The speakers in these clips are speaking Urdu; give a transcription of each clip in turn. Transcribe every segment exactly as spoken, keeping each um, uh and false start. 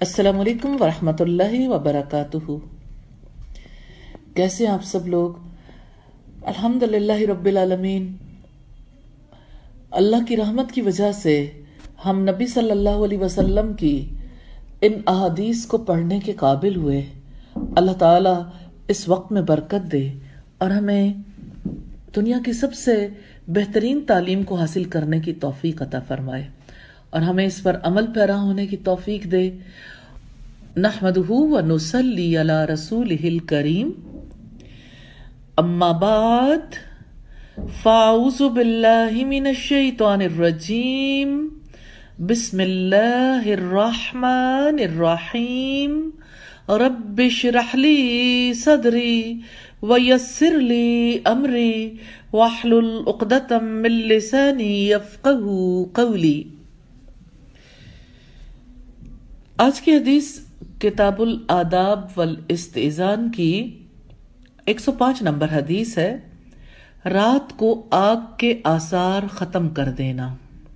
السلام علیکم ورحمۃ اللہ وبرکاتہ۔ کیسے ہیں آپ سب لوگ؟ الحمد للہ رب العالمین۔ اللہ کی رحمت کی وجہ سے ہم نبی صلی اللہ علیہ وسلم کی ان احادیث کو پڑھنے کے قابل ہوئے۔ اللہ تعالیٰ اس وقت میں برکت دے اور ہمیں دنیا کی سب سے بہترین تعلیم کو حاصل کرنے کی توفیق عطا فرمائے اور ہمیں اس پر عمل پیرا ہونے کی توفیق دے۔ نحمدہ ونصلی علی رسولہ الکریم، اما بعد فاعوذ باللہ من الشیطان الرجیم، بسم اللہ الرحمن الرحیم، رب اشرح لی صدری ویسر لی امری واحلل عقدۃ من لسانی یفقہوا قولی۔ آج کی حدیث کتاب الآداب والاستئذان کی ایک سو پانچ نمبر حدیث ہے، رات کو آگ کے آثار ختم کر دینا۔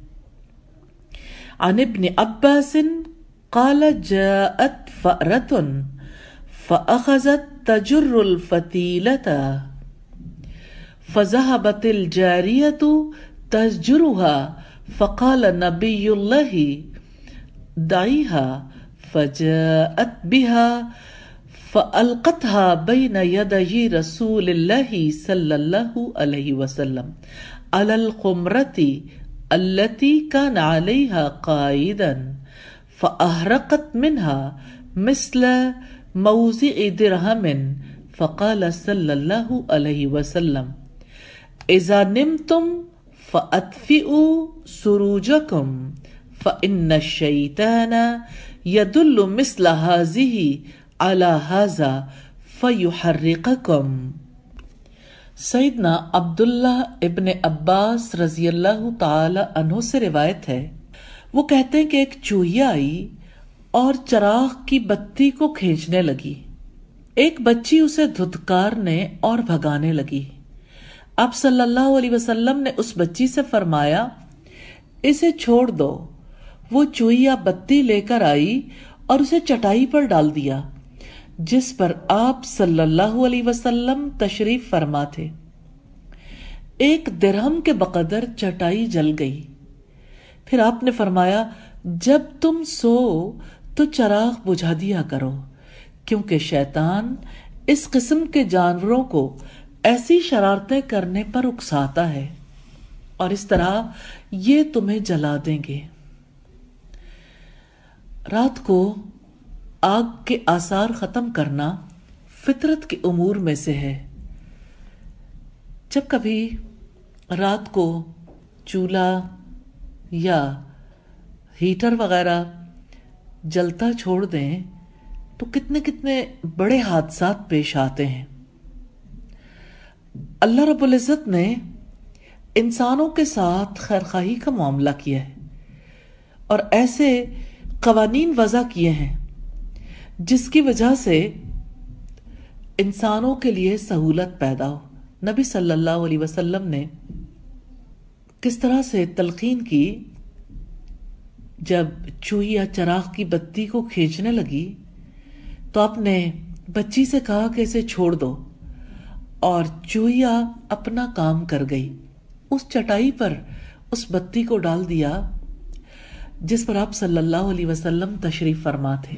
عن ابن عباس قال جاءت فأرة فأخذت تجر الفتيلة فذهبت الجارية تزجرها فقال نبي الله دعيها فجاءت بها فألقتها بين يدي رسول الله صلى الله عليه وسلم على الخمرة التي كان عليها قائدا فأهرقت منها مثل موضع درهم فقال صلى الله عليه وسلم إذا نمتم فأطفئوا سروجكم فإن الشيطان يدل مثل هذه على هذا فيحرقكم۔ سیدنا عبداللہ ابن عباس رضی اللہ تعالی عنہ سے روایت ہے، وہ کہتے ہیں کہ ایک چوہیا آئی اور چراغ کی بتی کو کھینچنے لگی۔ ایک بچی اسے دھتکارنے اور بھگانے لگی۔ آپ صلی اللہ علیہ وسلم نے اس بچی سے فرمایا، اسے چھوڑ دو۔ وہ چوہیا بتی لے کر آئی اور اسے چٹائی پر ڈال دیا جس پر آپ صلی اللہ علیہ وسلم تشریف فرما تھے۔ ایک درہم کے بقدر چٹائی جل گئی۔ پھر آپ نے فرمایا، جب تم سو تو چراغ بجھا دیا کرو، کیونکہ شیطان اس قسم کے جانوروں کو ایسی شرارتیں کرنے پر اکساتا ہے اور اس طرح یہ تمہیں جلا دیں گے۔ رات کو آگ کے آثار ختم کرنا فطرت کے امور میں سے ہے۔ جب کبھی رات کو چولہا یا ہیٹر وغیرہ جلتا چھوڑ دیں تو کتنے کتنے بڑے حادثات پیش آتے ہیں۔ اللہ رب العزت نے انسانوں کے ساتھ خیرخواہی کا معاملہ کیا ہے اور ایسے قوانین وضع کیے ہیں جس کی وجہ سے انسانوں کے لیے سہولت پیدا ہو۔ نبی صلی اللہ علیہ وسلم نے کس طرح سے تلقین کی، جب چوہیا چراغ کی بتی کو کھینچنے لگی تو آپ نے بچی سے کہا کہ اسے چھوڑ دو، اور چوہیا اپنا کام کر گئی۔ اس چٹائی پر اس بتی کو ڈال دیا جس پر آپ صلی اللہ علیہ وسلم تشریف فرما تھے،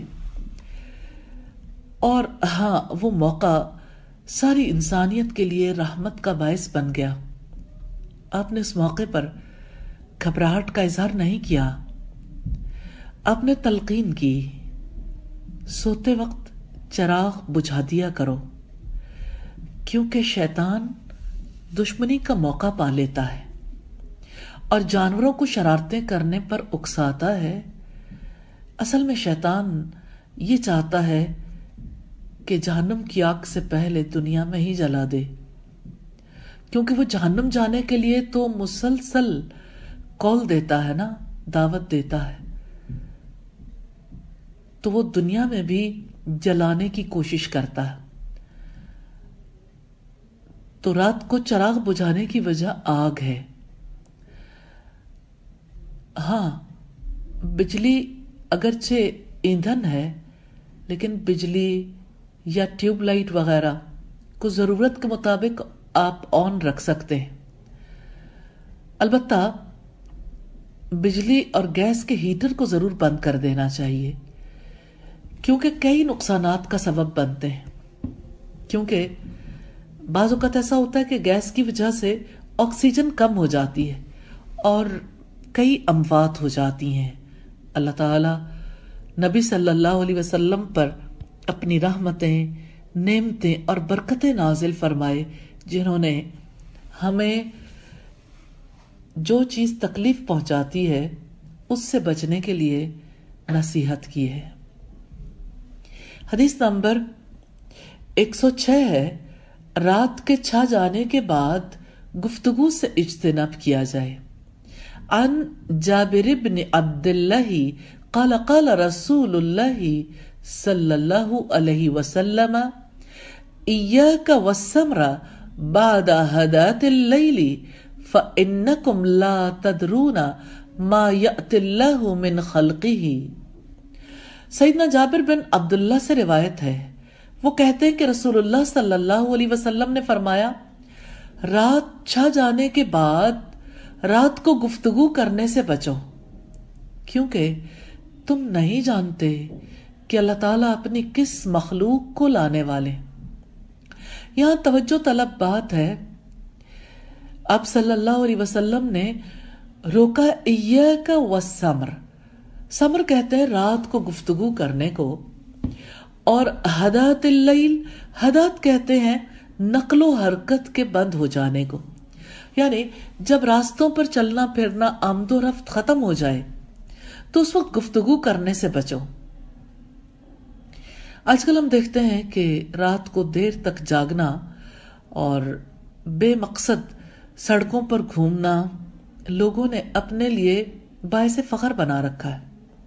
اور ہاں وہ موقع ساری انسانیت کے لیے رحمت کا باعث بن گیا۔ آپ نے اس موقع پر گھبراہٹ کا اظہار نہیں کیا، آپ نے تلقین کی، سوتے وقت چراغ بجھا دیا کرو، کیونکہ شیطان دشمنی کا موقع پا لیتا ہے اور جانوروں کو شرارتیں کرنے پر اکساتا ہے۔ اصل میں شیطان یہ چاہتا ہے کہ جہنم کی آگ سے پہلے دنیا میں ہی جلا دے، کیونکہ وہ جہنم جانے کے لیے تو مسلسل کال دیتا ہے نا، دعوت دیتا ہے، تو وہ دنیا میں بھی جلانے کی کوشش کرتا ہے۔ تو رات کو چراغ بجھانے کی وجہ آگ ہے۔ ہاں، بجلی اگرچہ ईंधन है, लेकिन बिजली या ट्यूबलाइट वगैरह को ज़रूरत के मुताबिक आप ऑन रख सकते हैं। अलबत्ता बिजली और गैस के हीटर को ज़रूर बंद कर देना चाहिए, क्योंकि कई नुकसानात का सबब बनते हैं। क्योंकि बाज़ औक़ात ऐसा होता है कि गैस की वजह से ऑक्सीजन कम हो जाती है और कई अमवात हो जाती हैं। अल्लाह ताला नबी सल्लल्लाहु अलैहि वसल्लम पर अपनी रहमतें, नेमतें और बरकतें नाजिल फरमाए, जिन्होंने हमें जो चीज़ तकलीफ पहुंचाती है उससे बचने के लिए नसीहत की है। हदीस नंबर एक सौ छह है, रात के छा जाने के बाद गुफ्तगू से इज्तिनाब किया जाए। अन जाबिर इब्न अब्दुल्लाह क़ाल क़ाल रसूलुल्लाह सल्लल्लाहु अलैहि वसल्लम इय्याका वस्समरा बाद हदातिल लैली फ़इन्नकुम ला तदरूना मा यअतिल्लाहु मिन खल्क़िही। सैयदना जाबिर बिन अब्दुल्लाह से रिवायत है, वो कहते हैं कि रसूलुल्लाह सल्लल्लाहु अलैहि वसल्लम ने फरमाया, रात छा जाने के बाद रात को गुफ्तगू करने से बचो, क्योंकि तुम नहीं जानते कि अल्लाह ताला अपनी किस मखलूक को लाने वाले। यहां तवज्जो तलब बात है, आप सल्लल्लाहु अलैहि वसल्लम ने रोका इय्याका वस्समर, समर कहते हैं रात को गुफ्तगू करने को, और हदातिल लैल, हदात कहते हैं नकलो हरकत के बंद हो जाने को, यानी जब रास्तों पर चलना फिरना आमदो रफ्त खत्म हो जाए तो उस वक्त गुफ्तगू करने से बचो। आजकल हम देखते हैं कि रात को देर तक जागना और बेमकसद सड़कों पर घूमना लोगों ने अपने लिए बायसे फख्र बना रखा है।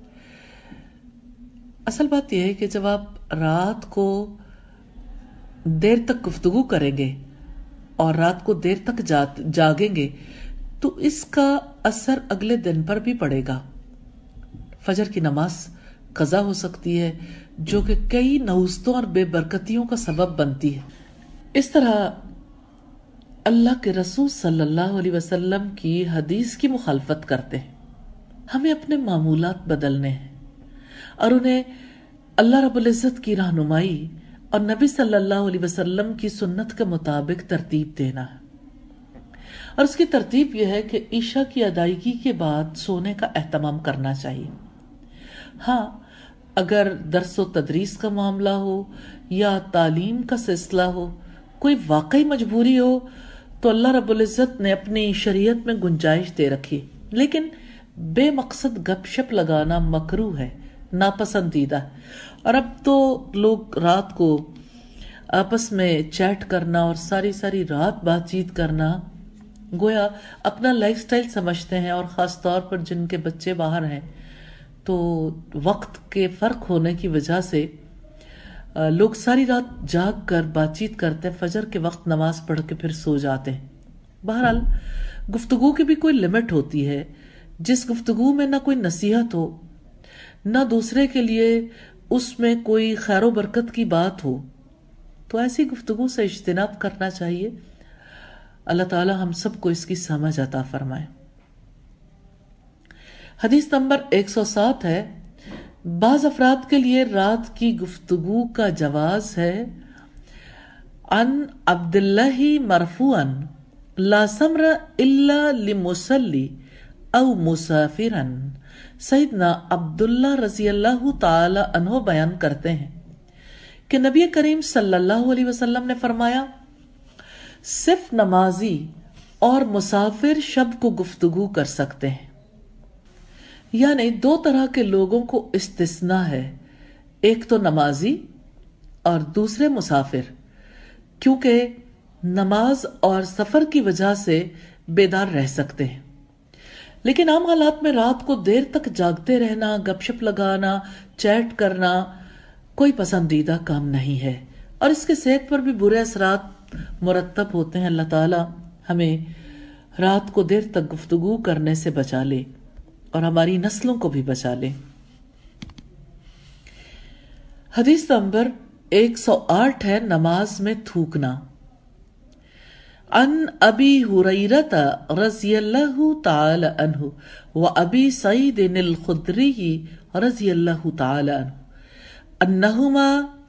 असल बात यह है कि जब आप रात को देर तक गुफ्तगू करेंगे और रात को देर तक जा, जागेंगे तो इसका असर अगले दिन पर भी पड़ेगा। फजर की नमाज कज़ा हो सकती है, जो कि कई नहुस्तों और बेबरकतियों का सबब बनती है। इस तरह अल्लाह के रसूल सल्लल्लाहु अलैहि वसल्लम की हदीस की मुखालफत करते हैं। हमें अपने मामूलात बदलने हैं और उन्हें अल्लाह रब्बुल इज़्ज़त की रहनुमाई और नबी सल्लल्लाहु अलैहि वसल्लम की सुन्नत के मुताबिक तरतीब देना है। और उसकी तरतीब यह है कि ईशा की अदायगी के बाद सोने का एहतमाम करना चाहिए। हाँ, अगर दर्सो तदरीस का मामला हो या तालीम का सिलसिला हो, कोई वाकई मजबूरी हो, तो अल्लाह रब्बुल इज़्ज़त ने अपनी शरीयत में गुंजाइश दे रखी, लेकिन बेमकसद गपशप लगाना मकरूह है, नापसंदीदा है। और अब तो लोग रात को आपस में चैट करना और सारी सारी रात बातचीत करना गोया अपना लाइफस्टाइल समझते हैं, और ख़ास तौर पर जिनके बच्चे बाहर हैं तो वक्त के फ़र्क होने की वजह से लोग सारी रात जाग कर बातचीत करते हैं, फजर के वक्त नमाज पढ़ के फिर सो जाते हैं। बहरहाल गुफ्तगू की भी कोई लिमिट होती है। जिस गुफ्तगू में ना कोई नसीहत हो, ना दूसरे के लिए उसमें कोई खैर बरकत की बात हो, तो ऐसी गुफ्तगू से इज्तिनाब करना चाहिए। अल्लाह ताला हम सबको इसकी समझ अता फरमाए। हदीस नंबर एक सौ सात है, बाज अफराद के लिए रात की गुफ्तगू का जवाज है। अन अब्दुल्लाही मरफूअन ला समरा इल्ला लिमुसल्ली औ मुसाफिरन। सैयदना अब्दुल्ला रज़ी अल्लाह ताला अन्हो बयान करते हैं कि नबी करीम सल्लल्लाहु अलैहि वसल्लम ने फरमाया, सिर्फ नमाजी और मुसाफिर शब को गुफ्तगू कर सकते हैं। यानी दो तरह के लोगों को इस्तिस्ना है, एक तो नमाजी और दूसरे मुसाफिर, क्योंकि नमाज और सफर की वजह से बेदार रह सकते हैं। लेकिन आम हालात में रात को देर तक जागते रहना, गपशप लगाना, चैट करना कोई पसंदीदा काम नहीं है और इसके सेहत पर भी बुरे असरात मुरतब होते हैं। अल्लाह ताला हमें रात को देर तक गुफ्तगू करने से बचा ले और हमारी नस्लों को भी बचा ले। حدیث نمبر ایک سو آٹھ ہے نماز میں تھوکنا. عن ابی ہریرہ رضی اللہ تعالی عنہ و ابی سعید الخدری رضی اللہ تعالی عنہ انہما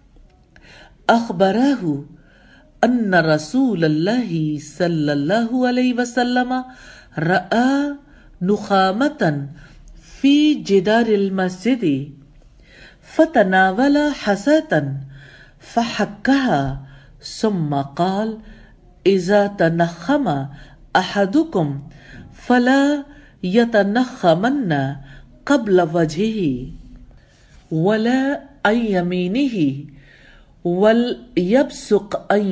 اخبراہ ان رسول اللہ صلی اللہ علیہ وسلم رأى نخامة في جدار المسجد فتناول حساة فحكها ثم قال اذا تنخم احدكم فلا يتنخمن قبل وجهه ولا عن يمينه وليبصق عن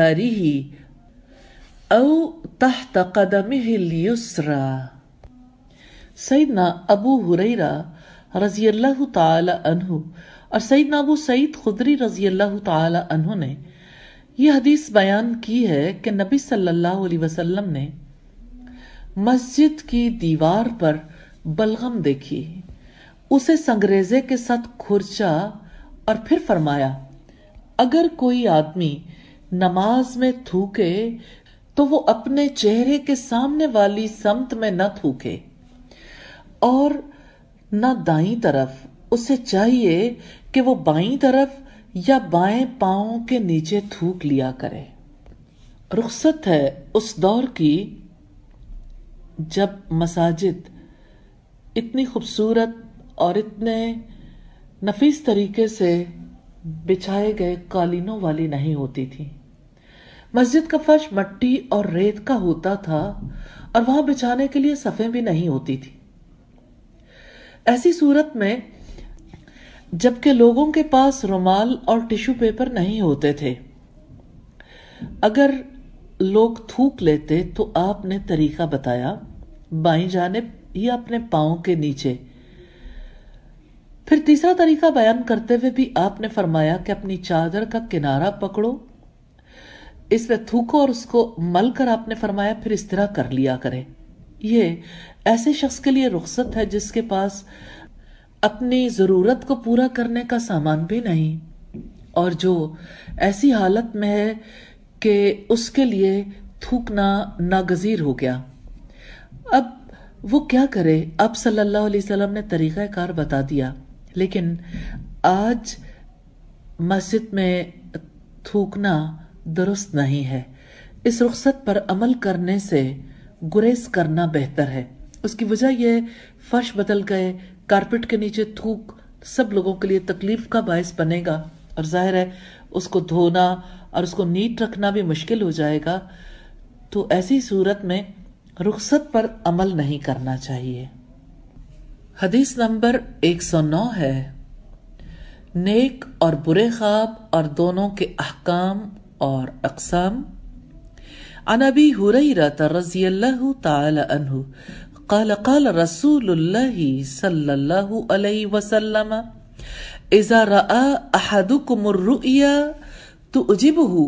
يساره او تحت قدمه اليسرى. سیدنا ابو ہریرہ رضی اللہ تعالی عنہ اور سیدنا ابو سعید خدری رضی اللہ تعالی عنہ نے یہ حدیث بیان کی ہے کہ نبی صلی اللہ علیہ وسلم نے مسجد کی دیوار پر بلغم دیکھی، اسے سنگریزے کے ساتھ کھرچا اور پھر فرمایا اگر کوئی آدمی نماز میں تھوکے تو وہ اپنے چہرے کے سامنے والی سمت میں نہ تھوکے اور نہ دائیں طرف، اسے چاہیے کہ وہ بائیں طرف یا بائیں پاؤں کے نیچے تھوک لیا کرے. رخصت ہے اس دور کی جب مساجد اتنی خوبصورت اور اتنے نفیس طریقے سے بچھائے گئے قالینوں والی نہیں ہوتی تھی. مسجد کا فرش مٹی اور ریت کا ہوتا تھا اور وہاں بچھانے کے لیے صفیں بھی نہیں ہوتی تھی. ایسی صورت میں جبکہ لوگوں کے پاس رومال اور ٹیشو پیپر نہیں ہوتے تھے، اگر لوگ تھوک لیتے تو آپ نے طریقہ بتایا بائیں جانب یا اپنے پاؤں کے نیچے. پھر تیسرا طریقہ بیان کرتے ہوئے بھی آپ نے فرمایا کہ اپنی چادر کا کنارہ پکڑو، اس میں تھوکو اور اس کو مل کر آپ نے فرمایا پھر اس طرح کر لیا کرے. یہ ایسے شخص کے لیے رخصت ہے جس کے پاس اپنی ضرورت کو پورا کرنے کا سامان بھی نہیں اور جو ایسی حالت میں ہے کہ اس کے لیے تھوکنا ناگزیر ہو گیا. اب وہ کیا کرے؟ اب صلی اللہ علیہ وسلم نے طریقہ کار بتا دیا، لیکن آج مسجد میں تھوکنا درست نہیں ہے. اس رخصت پر عمل کرنے سے گریز کرنا بہتر ہے. اس کی وجہ یہ فرش بدل گئے، کارپٹ کے نیچے تھوک سب لوگوں کے لیے تکلیف کا باعث بنے گا اور ظاہر ہے اس کو دھونا اور اس کو نیٹ رکھنا بھی مشکل ہو جائے گا. تو ایسی صورت میں رخصت پر عمل نہیں کرنا چاہیے. حدیث نمبر ایک سو نو ہے نیک اور برے خواب اور دونوں کے احکام اور اقسام. عن ابی ہریرہ رضی اللہ تعالی عنہ قال قال رسول اللہ صلی اللہ علیہ وسلم اذا رأى احدكم الرؤيا تعجبه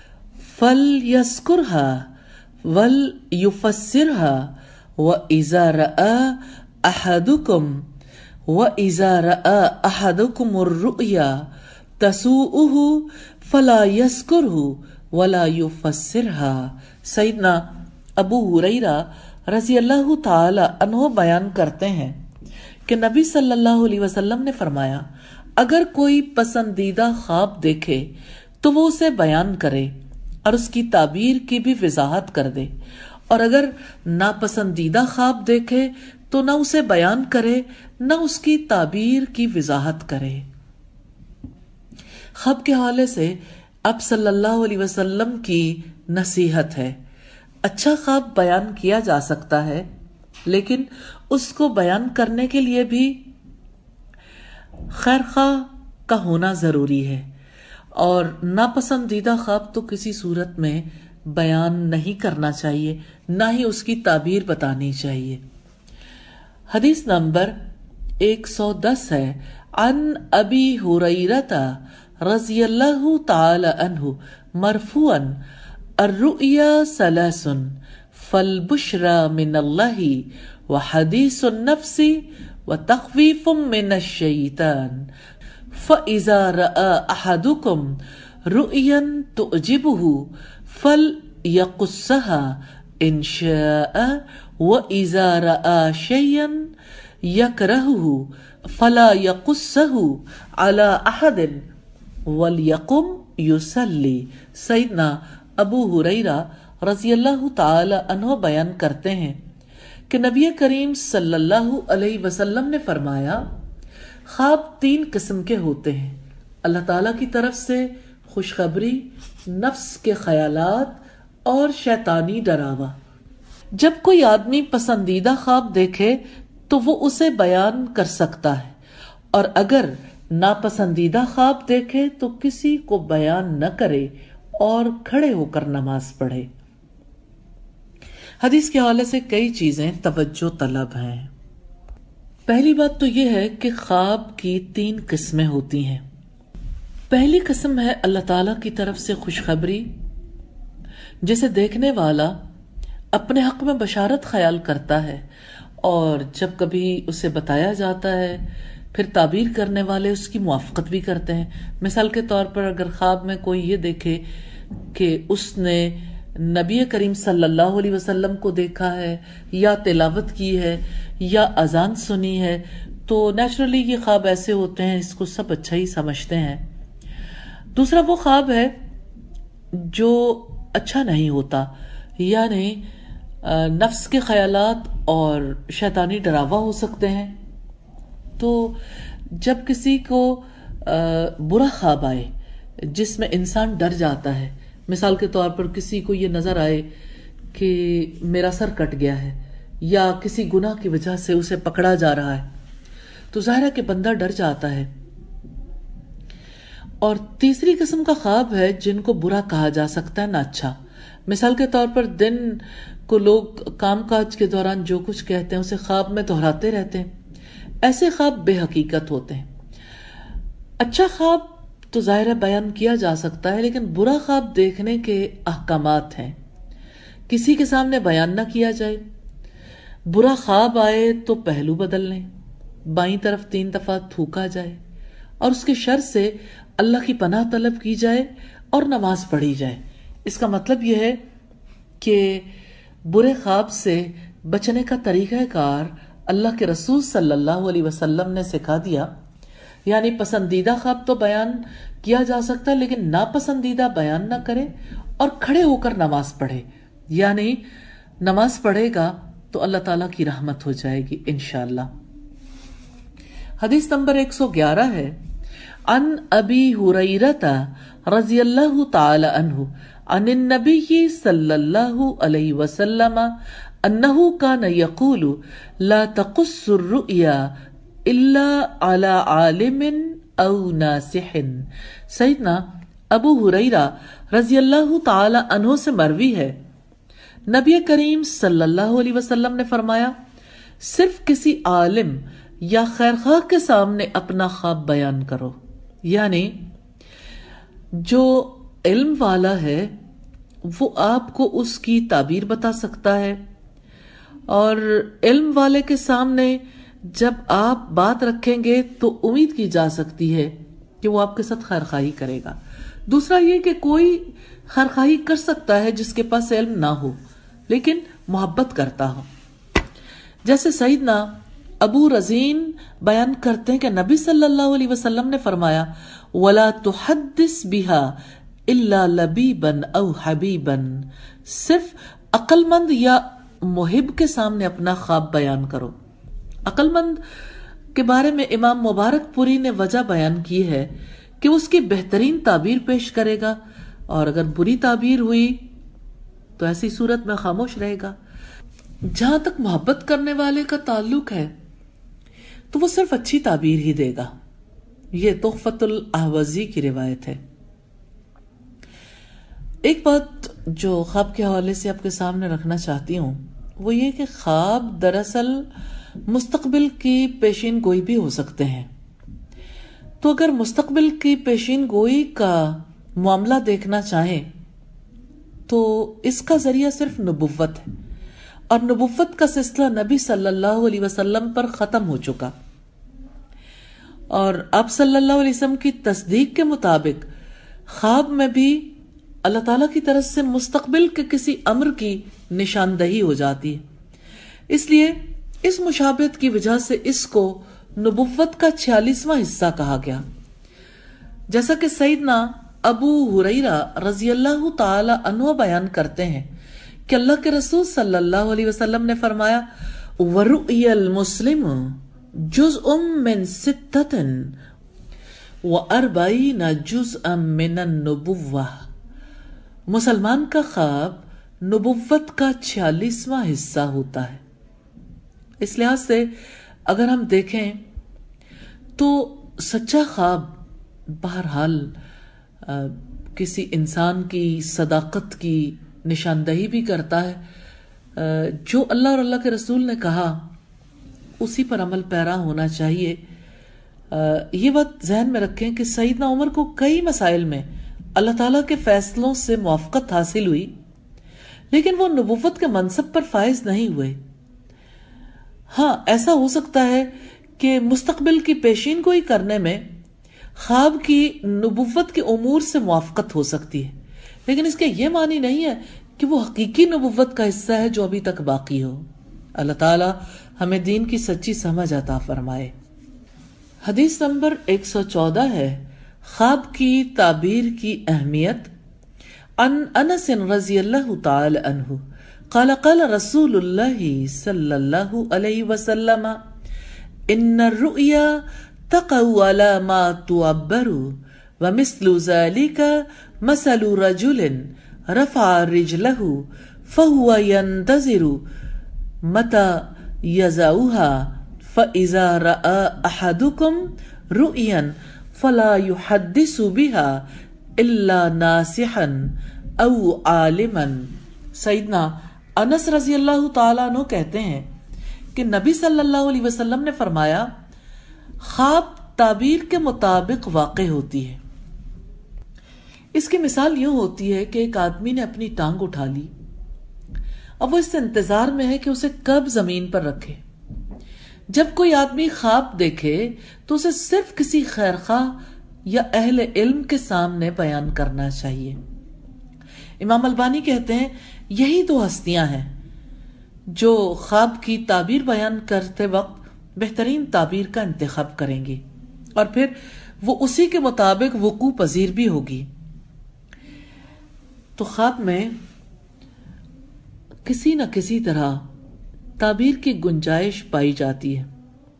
فليذكرها وليفسرها واذا رأى احدكم واذا رأى احدكم الرؤيا تسوءه فلا يذكره ولا يفسرها. سیدنا ابو ہریرہ رضی اللہ تعالی عنہ بیان کرتے ہیں کہ نبی صلی اللہ علیہ وسلم نے فرمایا اگر کوئی پسندیدہ خواب دیکھے تو وہ اسے بیان کرے اور اس کی تعبیر کی بھی وضاحت کر دے، اور اگر ناپسندیدہ خواب دیکھے تو نہ اسے بیان کرے نہ اس کی تعبیر کی وضاحت کرے. خواب کے حوالے سے اب صلی اللہ علیہ وسلم کی نصیحت ہے. اچھا خواب بیان کیا جا سکتا ہے لیکن اس کو بیان کرنے کے لیے بھی خیر خواہ کا ہونا ضروری ہے، اور ناپسندیدہ خواب تو کسی صورت میں بیان نہیں کرنا چاہیے، نہ ہی اس کی تعبیر بتانی چاہیے. حدیث نمبر ایک سو دس ہے عن ابی ہریرہ رضی اللہ تعالی عنہ مرفوعا الرؤیا ثلاث فالبشرى من اللہ وحدیث النفس وتخویف من الشیطان فَإِذَا رَأَى أَحَدُكُمْ رُؤْيًا تُعْجِبُهُ فَلْيَقُصَّهَا إِنْ شَاءَ وَإِذَا رَأَى شَيْئًا يَكْرَهُهُ فَلَا يَقُصَّهُ عَلَى أَحَدٍ وَلْيَقُمْ يُصَلِّي۔ سیدنا ابو ہریرہ رضی اللہ تعالی عنہ بیان کرتے ہیں کہ نبی کریم صلی اللہ علیہ وسلم نے فرمایا، خواب تین قسم کے ہوتے ہیں، اللہ تعالیٰ کی طرف سے خوشخبری، نفس کے خیالات اور شیطانی ڈراوا۔ جب کوئی آدمی پسندیدہ خواب دیکھے تو وہ اسے بیان کر سکتا ہے، اور اگر ناپسندیدہ خواب دیکھے تو کسی کو بیان نہ کرے اور کھڑے ہو کر نماز پڑھے۔ حدیث کے حوالے سے کئی چیزیں توجہ طلب ہیں۔ پہلی بات تو یہ ہے کہ خواب کی تین قسمیں ہوتی ہیں۔ پہلی قسم ہے اللہ تعالیٰ کی طرف سے خوشخبری، جسے دیکھنے والا اپنے حق میں بشارت خیال کرتا ہے، اور جب کبھی اسے بتایا جاتا ہے پھر تعبیر کرنے والے اس کی موافقت بھی کرتے ہیں۔ مثال کے طور پر اگر خواب میں کوئی یہ دیکھے کہ اس نے نبی کریم صلی اللہ علیہ وسلم کو دیکھا ہے، یا تلاوت کی ہے، یا اذان سنی ہے، تو نیچرلی یہ خواب ایسے ہوتے ہیں، اس کو سب اچھا ہی سمجھتے ہیں۔ دوسرا وہ خواب ہے جو اچھا نہیں ہوتا، یعنی نفس کے خیالات اور شیطانی ڈراوا ہو سکتے ہیں۔ تو جب کسی کو برا خواب آئے جس میں انسان ڈر جاتا ہے، مثال کے طور پر کسی کو یہ نظر آئے کہ میرا سر کٹ گیا ہے، یا کسی گناہ کی وجہ سے اسے پکڑا جا رہا ہے، تو ظاہر ہے کہ بندہ ڈر جاتا ہے۔ اور تیسری قسم کا خواب ہے جن کو برا کہا جا سکتا ہے، نہ اچھا۔ مثال کے طور پر دن کو لوگ کام کاج کے دوران جو کچھ کہتے ہیں اسے خواب میں دہراتے رہتے ہیں، ایسے خواب بے حقیقت ہوتے ہیں۔ اچھا خواب تو ظاہر ہے بیان کیا جا سکتا ہے، لیکن برا خواب دیکھنے کے احکامات ہیں، کسی کے سامنے بیان نہ کیا جائے، برا خواب آئے تو پہلو بدل لیں، بائیں طرف تین دفعہ تھوکا جائے، اور اس کے شر سے اللہ کی پناہ طلب کی جائے اور نماز پڑھی جائے۔ اس کا مطلب یہ ہے کہ برے خواب سے بچنے کا طریقہ کار اللہ کے رسول صلی اللہ علیہ وسلم نے سکھا دیا۔ یعنی پسندیدہ خواب تو بیان کیا جا سکتا ہے، لیکن ناپسندیدہ بیان نہ کرے اور کھڑے ہو کر نماز پڑھے، یعنی نماز پڑھے گا تو اللہ تعالیٰ کی رحمت ہو جائے گی انشاءاللہ۔ حدیث نمبر ایک سو گیارہ ہے، عن ابی ہریرہ رضی اللہ تعالی عنہ عن النبی صلی اللہ علیہ وسلم انہ کان یقول لا تقص الرؤیا الا علی عالم او ناصح۔ سیدنا ابو ہریرہ رضی اللہ تعالی عنہ سے مروی ہے، نبی کریم صلی اللہ علیہ وسلم نے فرمایا، صرف کسی عالم یا خیرخواہ کے سامنے اپنا خواب بیان کرو، یعنی جو علم والا ہے وہ آپ کو اس کی تعبیر بتا سکتا ہے، اور علم والے کے سامنے جب آپ بات رکھیں گے تو امید کی جا سکتی ہے کہ وہ آپ کے ساتھ خیرخواہی کرے گا۔ دوسرا یہ کہ کوئی خیرخواہی کر سکتا ہے جس کے پاس علم نہ ہو لیکن محبت کرتا ہو، جیسے سیدنا ابو رزین بیان کرتے ہیں کہ نبی صلی اللہ علیہ وسلم نے فرمایا، وَلَا تُحَدِّثْ بِهَا إِلَّا لَبِيبًا أَوْ حَبِيبًا، صرف عقل مند یا محب کے سامنے اپنا خواب بیان کرو۔ عقل مند کے بارے میں امام مبارک پوری نے وجہ بیان کی ہے کہ اس کی بہترین تعبیر پیش کرے گا، اور اگر بری تعبیر ہوئی تو ایسی صورت میں خاموش رہے گا۔ جہاں تک محبت کرنے والے کا تعلق ہے تو وہ صرف اچھی تعبیر ہی دے گا۔ یہ تحفۃ الاحوزی کی روایت ہے۔ ایک بات جو خواب کے حوالے سے آپ کے سامنے رکھنا چاہتی ہوں وہ یہ کہ خواب دراصل مستقبل کی پیشین گوئی بھی ہو سکتے ہیں۔ تو اگر مستقبل کی پیشین گوئی کا معاملہ دیکھنا چاہیں تو اس کا ذریعہ صرف نبوت ہے، اور نبوت کا سلسلہ نبی صلی اللہ علیہ وسلم پر ختم ہو چکا، اور آپ صلی اللہ علیہ وسلم کی تصدیق کے مطابق خواب میں بھی اللہ تعالیٰ کی طرف سے مستقبل کے کسی امر کی نشاندہی ہو جاتی ہے، اس لیے اس مشابہت کی وجہ سے اس کو نبوت کا چھیالیسواں حصہ کہا گیا. جیسا کہ سیدنا ابو ہریرہ رضی اللہ تعالی عنہ بیان کرتے ہیں کہ اللہ کے رسول صلی اللہ علیہ وسلم نے فرمایا وَرُؤْيَ الْمُسْلِمُ جُزْءٌ مِّن سِتَّةٍ وَأَرْبَعِينَ جُزْءًا مِّنَ النُّبُوَّةِ، مسلمان کا خواب نبوت کا چھیالیسواں حصہ ہوتا ہے. اس لحاظ سے اگر ہم دیکھیں تو سچا خواب بہرحال کسی انسان کی صداقت کی نشاندہی بھی کرتا ہے. جو اللہ اور اللہ کے رسول نے کہا اسی پر عمل پیرا ہونا چاہیے. یہ بات ذہن میں رکھیں کہ سیدنا عمر کو کئی مسائل میں اللہ تعالیٰ کے فیصلوں سے موافقت حاصل ہوئی، لیکن وہ نبوت کے منصب پر فائز نہیں ہوئے. ہاں، ایسا ہو سکتا ہے کہ مستقبل کی پیشین گوئی کرنے میں خواب کی نبوت کے امور سے موافقت ہو سکتی ہے، لیکن اس کے یہ معنی نہیں ہے کہ وہ حقیقی نبوت کا حصہ ہے جو ابھی تک باقی ہو. اللہ تعالی ہمیں دین کی سچی سمجھ عطا فرمائے. حدیث نمبر ایک سو چودہ ہے خواب کی تعبیر کی اہمیت. عن انس رضی اللہ تعالی عنہ قال قال رسول اللہ صلی اللہ علیہ وسلم ان الرؤیا تقع على ما تعبر ومثل ذلك مثل رجل رفع رجله فهو ينتظر متى يزعها فإذا رأى أحدكم رؤيا فلا يحدث بها إلا ناصحا أو عالما. سیدنا انس رضی اللہ تعالیٰ عنہ کہتے ہیں کہ نبی صلی اللہ علیہ وسلم نے فرمایا خواب تعبیر کے مطابق واقع ہوتی ہے. اس کی مثال یوں ہوتی ہے کہ ایک آدمی نے اپنی ٹانگ اٹھا لی، اب وہ اس سے انتظار میں ہے کہ اسے کب زمین پر رکھے. جب کوئی آدمی خواب دیکھے تو اسے صرف کسی خیرخواہ یا اہل علم کے سامنے بیان کرنا چاہیے. امام البانی کہتے ہیں یہی دو ہستیاں ہیں جو خواب کی تعبیر بیان کرتے وقت بہترین تعبیر کا انتخاب کریں گی اور پھر وہ اسی کے مطابق وقوع پذیر بھی ہوگی. تو خواب میں کسی نہ کسی طرح تعبیر کی گنجائش پائی جاتی ہے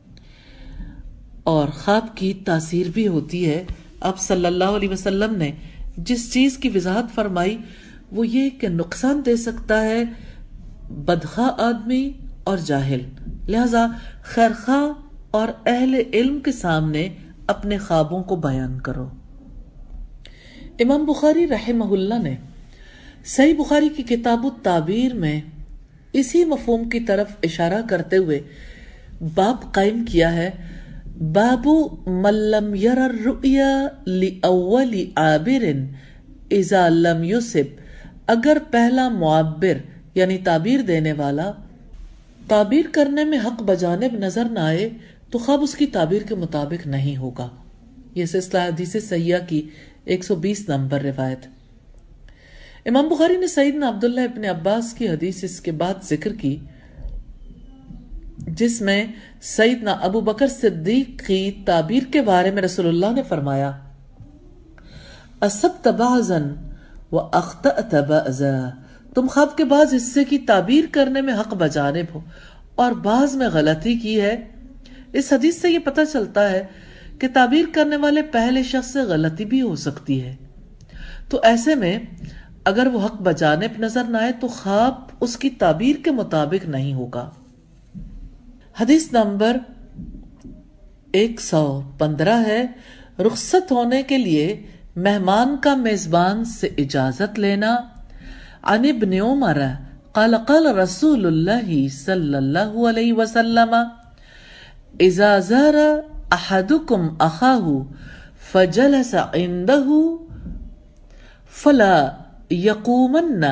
اور خواب کی تاثیر بھی ہوتی ہے. آپ صلی اللہ علیہ وسلم نے جس چیز کی وضاحت فرمائی وہ یہ کہ نقصان دے سکتا ہے بدخواہ آدمی اور جاہل، لہذا خیرخواہ اور اہل علم کے سامنے اپنے خوابوں کو بیان کرو. امام بخاری رحمہ اللہ نے صحیح بخاری کی کتاب التعبیر میں اسی مفہوم کی طرف اشارہ کرتے ہوئے باب قائم کیا ہے، باب من لم یر الرؤیا لأول عابر اذا لم یصب. اگر پہلا معبر یعنی تعبیر دینے والا تعبیر کرنے میں حق بجانب نظر نہ آئے تو خواب اس کی تعبیر کے مطابق نہیں ہوگا. یہ سلسلہ حدیث صحیحہ کی ایک سو بیس نمبر روایت. امام بخاری نے سیدنا عبداللہ ابن عباس کی حدیث اس کے بعد ذکر کی جس میں سیدنا ابو بکر صدیق کی تعبیر کے بارے میں رسول اللہ نے فرمایا اصبت بعضا واخطأت بعضا. تم خواب کے بعض حصے کی تعبیر کرنے میں حق بجانب ہو اور بعض میں غلطی کی ہے. اس حدیث سے یہ پتہ چلتا ہے کہ تعبیر کرنے والے پہلے شخص سے غلطی بھی ہو سکتی ہے، تو ایسے میں اگر وہ حق بجانب نظر نہ آئے تو خواب اس کی تعبیر کے مطابق نہیں ہوگا. حدیث نمبر ایک سو پندرہ ہے رخصت ہونے کے لیے مہمان کا میزبان سے اجازت لینا. عن ابن عمر قال قال رسول اللہ صلی اللہ علیہ وسلم اذا زار احدكم اخاه فجلس عنده فلا يقومن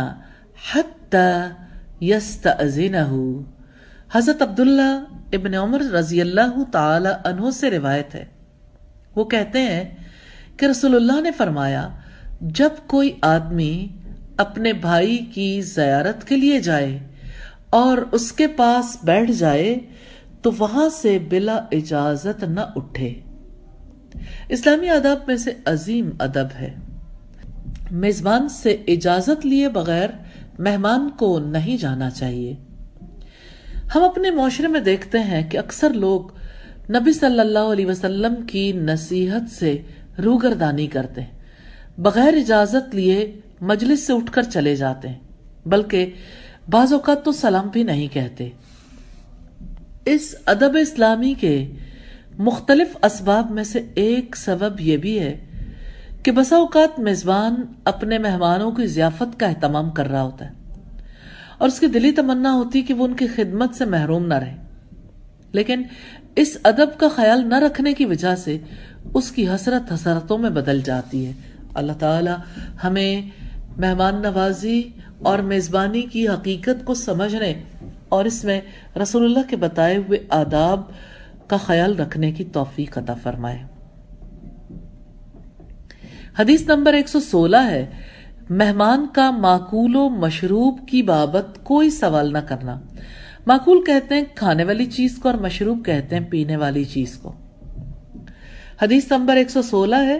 حتى يستأذنه. حضرت عبداللہ ابن عمر رضی اللہ تعالی عنہ سے روایت ہے وہ کہتے ہیں کہ رسول اللہ نے فرمایا، جب کوئی آدمی اپنے بھائی کی زیارت کے لیے جائے اور اس کے پاس بیٹھ جائے تو وہاں سے بلا اجازت نہ اٹھے۔ اسلامی آداب میں سے عظیم ادب ہے، میزبان سے اجازت لیے بغیر مہمان کو نہیں جانا چاہیے۔ ہم اپنے معاشرے میں دیکھتے ہیں کہ اکثر لوگ نبی صلی اللہ علیہ وسلم کی نصیحت سے روگردانی کرتے ہیں، بغیر اجازت لیے مجلس سے اٹھ کر چلے جاتے ہیں، بلکہ بعض اوقات تو سلام بھی نہیں کہتے۔ اس ادب اسلامی کے مختلف اسباب میں سے ایک سبب یہ بھی ہے کہ بسا اوقات میزبان اپنے مہمانوں کی ضیافت کا اہتمام کر رہا ہوتا ہے اور اس کی دلی تمنا ہوتی کہ وہ ان کی خدمت سے محروم نہ رہے، لیکن اس ادب کا خیال نہ رکھنے کی وجہ سے اس کی حسرت حسرتوں میں بدل جاتی ہے۔ اللہ تعالی ہمیں مہمان نوازی اور میزبانی کی حقیقت کو سمجھنے اور اس میں رسول اللہ کے بتائے ہوئے آداب کا خیال رکھنے کی توفیق عطا فرمائے۔ حدیث نمبر ایک سو سولہ ہے، مہمان کا ماکول و مشروب کی بابت کوئی سوال نہ کرنا۔ ماکول کہتے ہیں کھانے والی چیز کو اور مشروب کہتے ہیں پینے والی چیز کو۔ حدیث نمبر ایک سو سولہ ہے،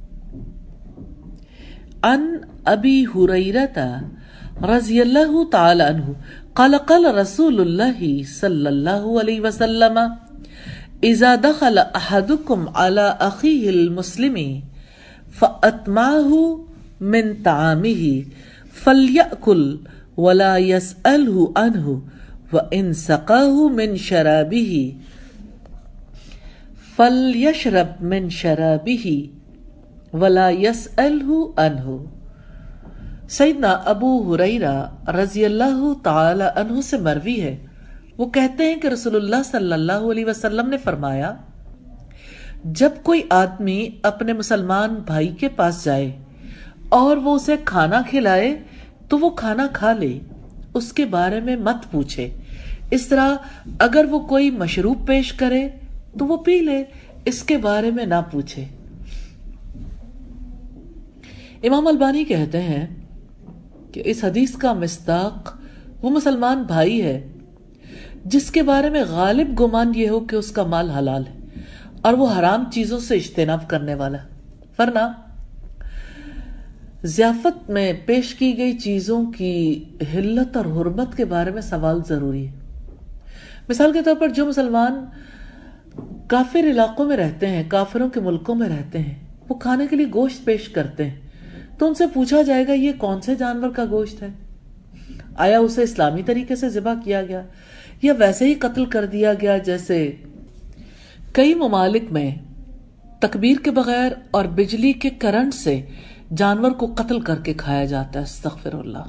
عن ابی ہریرہ رضی اللہ تعالی عنہ قال قال رسول اللہ صلی اللہ علیہ وسلم اذا دخل احدکم على اخیہ المسلم فأطمعه من طعامه فلیأکل ولا يسأله عنه وإن سقاه من شرابه فلیشرب من شرابه ولا يسأله عنه۔ سیدنا ابو ہریرہ رضی اللہ تعالی عنہ سے مروی ہے، وہ کہتے ہیں کہ رسول اللہ صلی اللہ علیہ وسلم نے فرمایا، جب کوئی آدمی اپنے مسلمان بھائی کے پاس جائے اور وہ اسے کھانا کھلائے تو وہ کھانا کھا لے، اس کے بارے میں مت پوچھے۔ اس طرح اگر وہ کوئی مشروب پیش کرے تو وہ پی لے، اس کے بارے میں نہ پوچھے۔ امام البانی کہتے ہیں کہ اس حدیث کا مصداق وہ مسلمان بھائی ہے جس کے بارے میں غالب گمان یہ ہو کہ اس کا مال حلال ہے اور وہ حرام چیزوں سے اجتناب کرنے والا ہے، ورنہ ضیافت میں پیش کی گئی چیزوں کی حلت اور حرمت کے بارے میں سوال ضروری ہے۔ مثال کے طور پر جو مسلمان کافر علاقوں میں رہتے ہیں، کافروں کے ملکوں میں رہتے ہیں، وہ کھانے کے لیے گوشت پیش کرتے ہیں تو ان سے پوچھا جائے گا یہ کون سے جانور کا گوشت ہے؟ آیا اسے اسلامی طریقے سے ذبح کیا گیا یا ویسے ہی قتل کر دیا گیا جیسے کئی ممالک میں تکبیر کے بغیر اور بجلی کے کرنٹ سے جانور کو قتل کر کے کھایا جاتا ہے، استغفر اللہ۔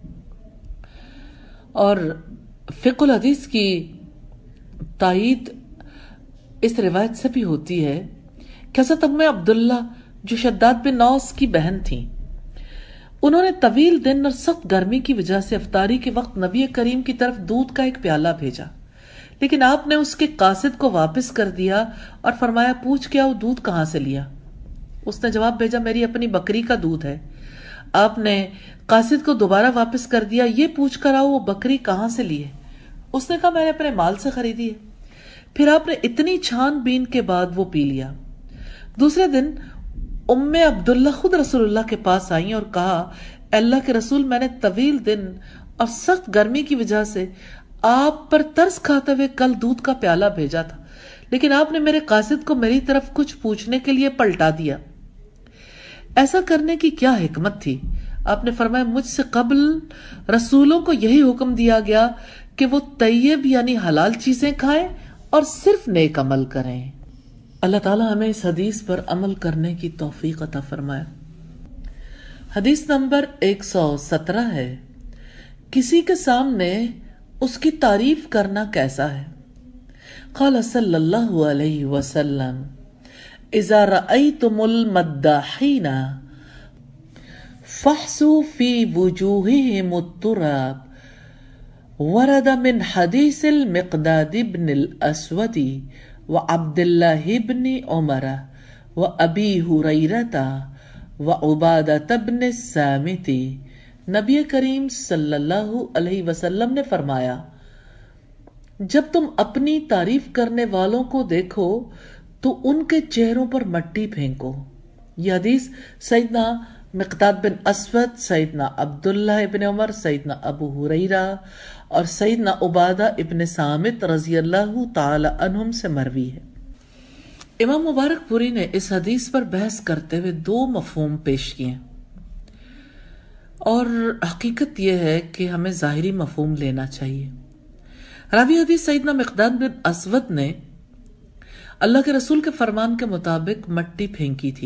اور فقہ الحدیث کی تائید اس روایت سے بھی ہوتی ہے کہ حضرت ام عبداللہ جو شداد بن اوس کی بہن تھیں، انہوں نے طویل دن اور سخت گرمی کی وجہ سے افطاری کے وقت نبی کریم کی طرف دودھ کا ایک پیالہ بھیجا، لیکن آپ نے اس کے قاصد کو واپس کر دیا اور فرمایا پوچھ کے آؤ دودھ کہاں سے لیا؟ اس نے جواب بھیجا میری اپنی بکری کا دودھ ہے۔ آپ نے قاصد کو دوبارہ واپس کر دیا، یہ پوچھ کر آؤ وہ بکری کہاں سے لی ہے؟ اس نے کہا میں نے اپنے مال سے خریدی ہے۔ پھر آپ نے اتنی چھان بین کے بعد وہ پی لیا۔ دوسرے دن ام عبداللہ خود رسول اللہ کے پاس آئیں اور کہا اے اللہ کے رسول، میں نے طویل دن اور سخت گرمی کی وجہ سے آپ پر ترس کھاتے ہوئے کل دودھ کا پیالہ بھیجا تھا، لیکن آپ نے میرے قاصد کو میری طرف کچھ پوچھنے کے لیے پلٹا دیا، ایسا کرنے کی کیا حکمت تھی؟ آپ نے فرمایا مجھ سے قبل رسولوں کو یہی حکم دیا گیا کہ وہ طیب یعنی حلال چیزیں کھائیں اور صرف نیک عمل کریں۔ اللہ تعالیٰ ہمیں اس حدیث پر عمل کرنے کی توفیق عطا فرمائے۔ حدیث نمبر ایک سو سترہ ہے، کسی کے سامنے اس کی تعریف کرنا کیسا ہے؟ قال صلی اللہ علیہ وسلم اذا رأيتم المداحين فاحسوا في وجوههم التراب ورد من حديث المقداد بن الأسود وعبد الله بن عمر व अबी हुरैरता व उबादत इब्न सामिती, नबी करीम सल्लल्लाहु अलैहि वसल्लम ने फरमाया, जब तुम अपनी तारीफ करने वालों को देखो तो उनके चेहरों पर मट्टी फेंको। यह हदीस सैयदना मिक़दाद बिन असवद, सैयदना अब्दुल्लाह इब्न उमर, सैयदना अबू हुरैरा और सैयदना उबादा इब्न सामित रज़ियल्लाहु ताला अन्हुम से मरवी है। इमाम मुबारक पुरी ने इस हदीस पर बहस करते हुए दो मफहूम पेश किए और हकीकत यह है कि हमें ज़ाहिरी मफहूम लेना चाहिए। रावी हदीस सैयदना मिक़दाद बिन असवद ने अल्लाह के रसूल के फरमान के मुताबिक मट्टी फेंकी थी।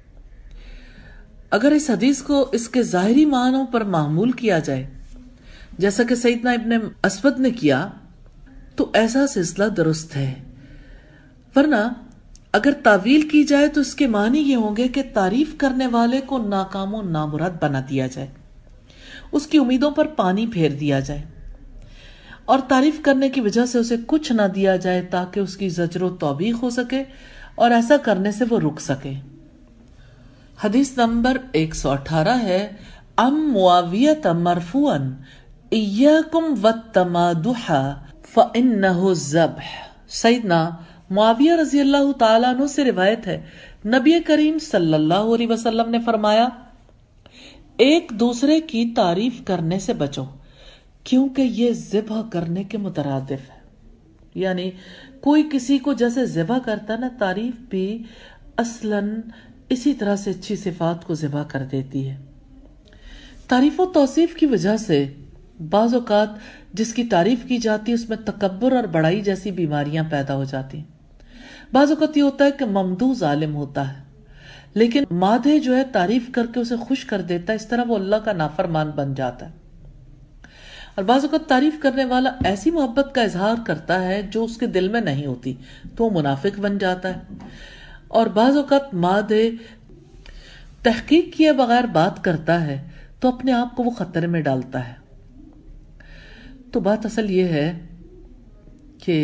अगर इस हदीस को इसके ज़ाहिरी मानों पर मामूल किया जाए, जैसा कि सैयदना इब्न असवद ने किया, तो ऐसा सिलसिला दुरुस्त है। वरना अगर तावील की जाए तो इसके मानी ये होंगे कि तारीफ करने वाले को नाकाम और नामुराद बना दिया जाए, उसकी उम्मीदों पर पानी फेर दिया जाए और तारीफ करने की वजह से उसे कुछ ना दिया जाए ताकि उसकी ज़ज्र व तौबीख हो सके और ऐसा करने से वो रुक सके। हदीस नंबर एक सौ अठारह है, अम मुआवियत मरफूअन इय्याकुम वत्तमादुहा फ़इन्नहु ज़ब्ह। सैयदना मुआविया रज़ियल्लाहु ताला अन्हु से रिवायत है, नबी करीम सल्लल्लाहु अलैहि वसल्लम ने फरमाया, एक दूसरे की तारीफ करने से बचो क्योंकि ये ज़िबह करने के मुतरादिफ है। यानी कोई किसी को जैसे ज़िबह करता ना, तारीफ भी असलन इसी तरह से अच्छी सिफात को ज़िबह कर देती है। तारीफ और तौसीफ की वजह से बाज़ औक़ात जिसकी तारीफ की जाती है उसमें तकब्बुर और बड़ाई जैसी बीमारियां पैदा हो जाती। बाज़ औक़ात ये होता है कि ममदू जालिम होता है, लेकिन माधे जो है तारीफ करके उसे खुश कर देता है, इस तरह वो अल्लाह का नाफरमान बन जाता है। और बाज़ औक़ात तारीफ करने वाला ऐसी मोहब्बत का इजहार करता है जो उसके दिल में नहीं होती, तो वो मुनाफिक बन जाता है। और बाज़ औक़ात माधे तहकीक किए बगैर बात करता है तो अपने आप को वो खतरे में डालता है। तो बात असल ये है कि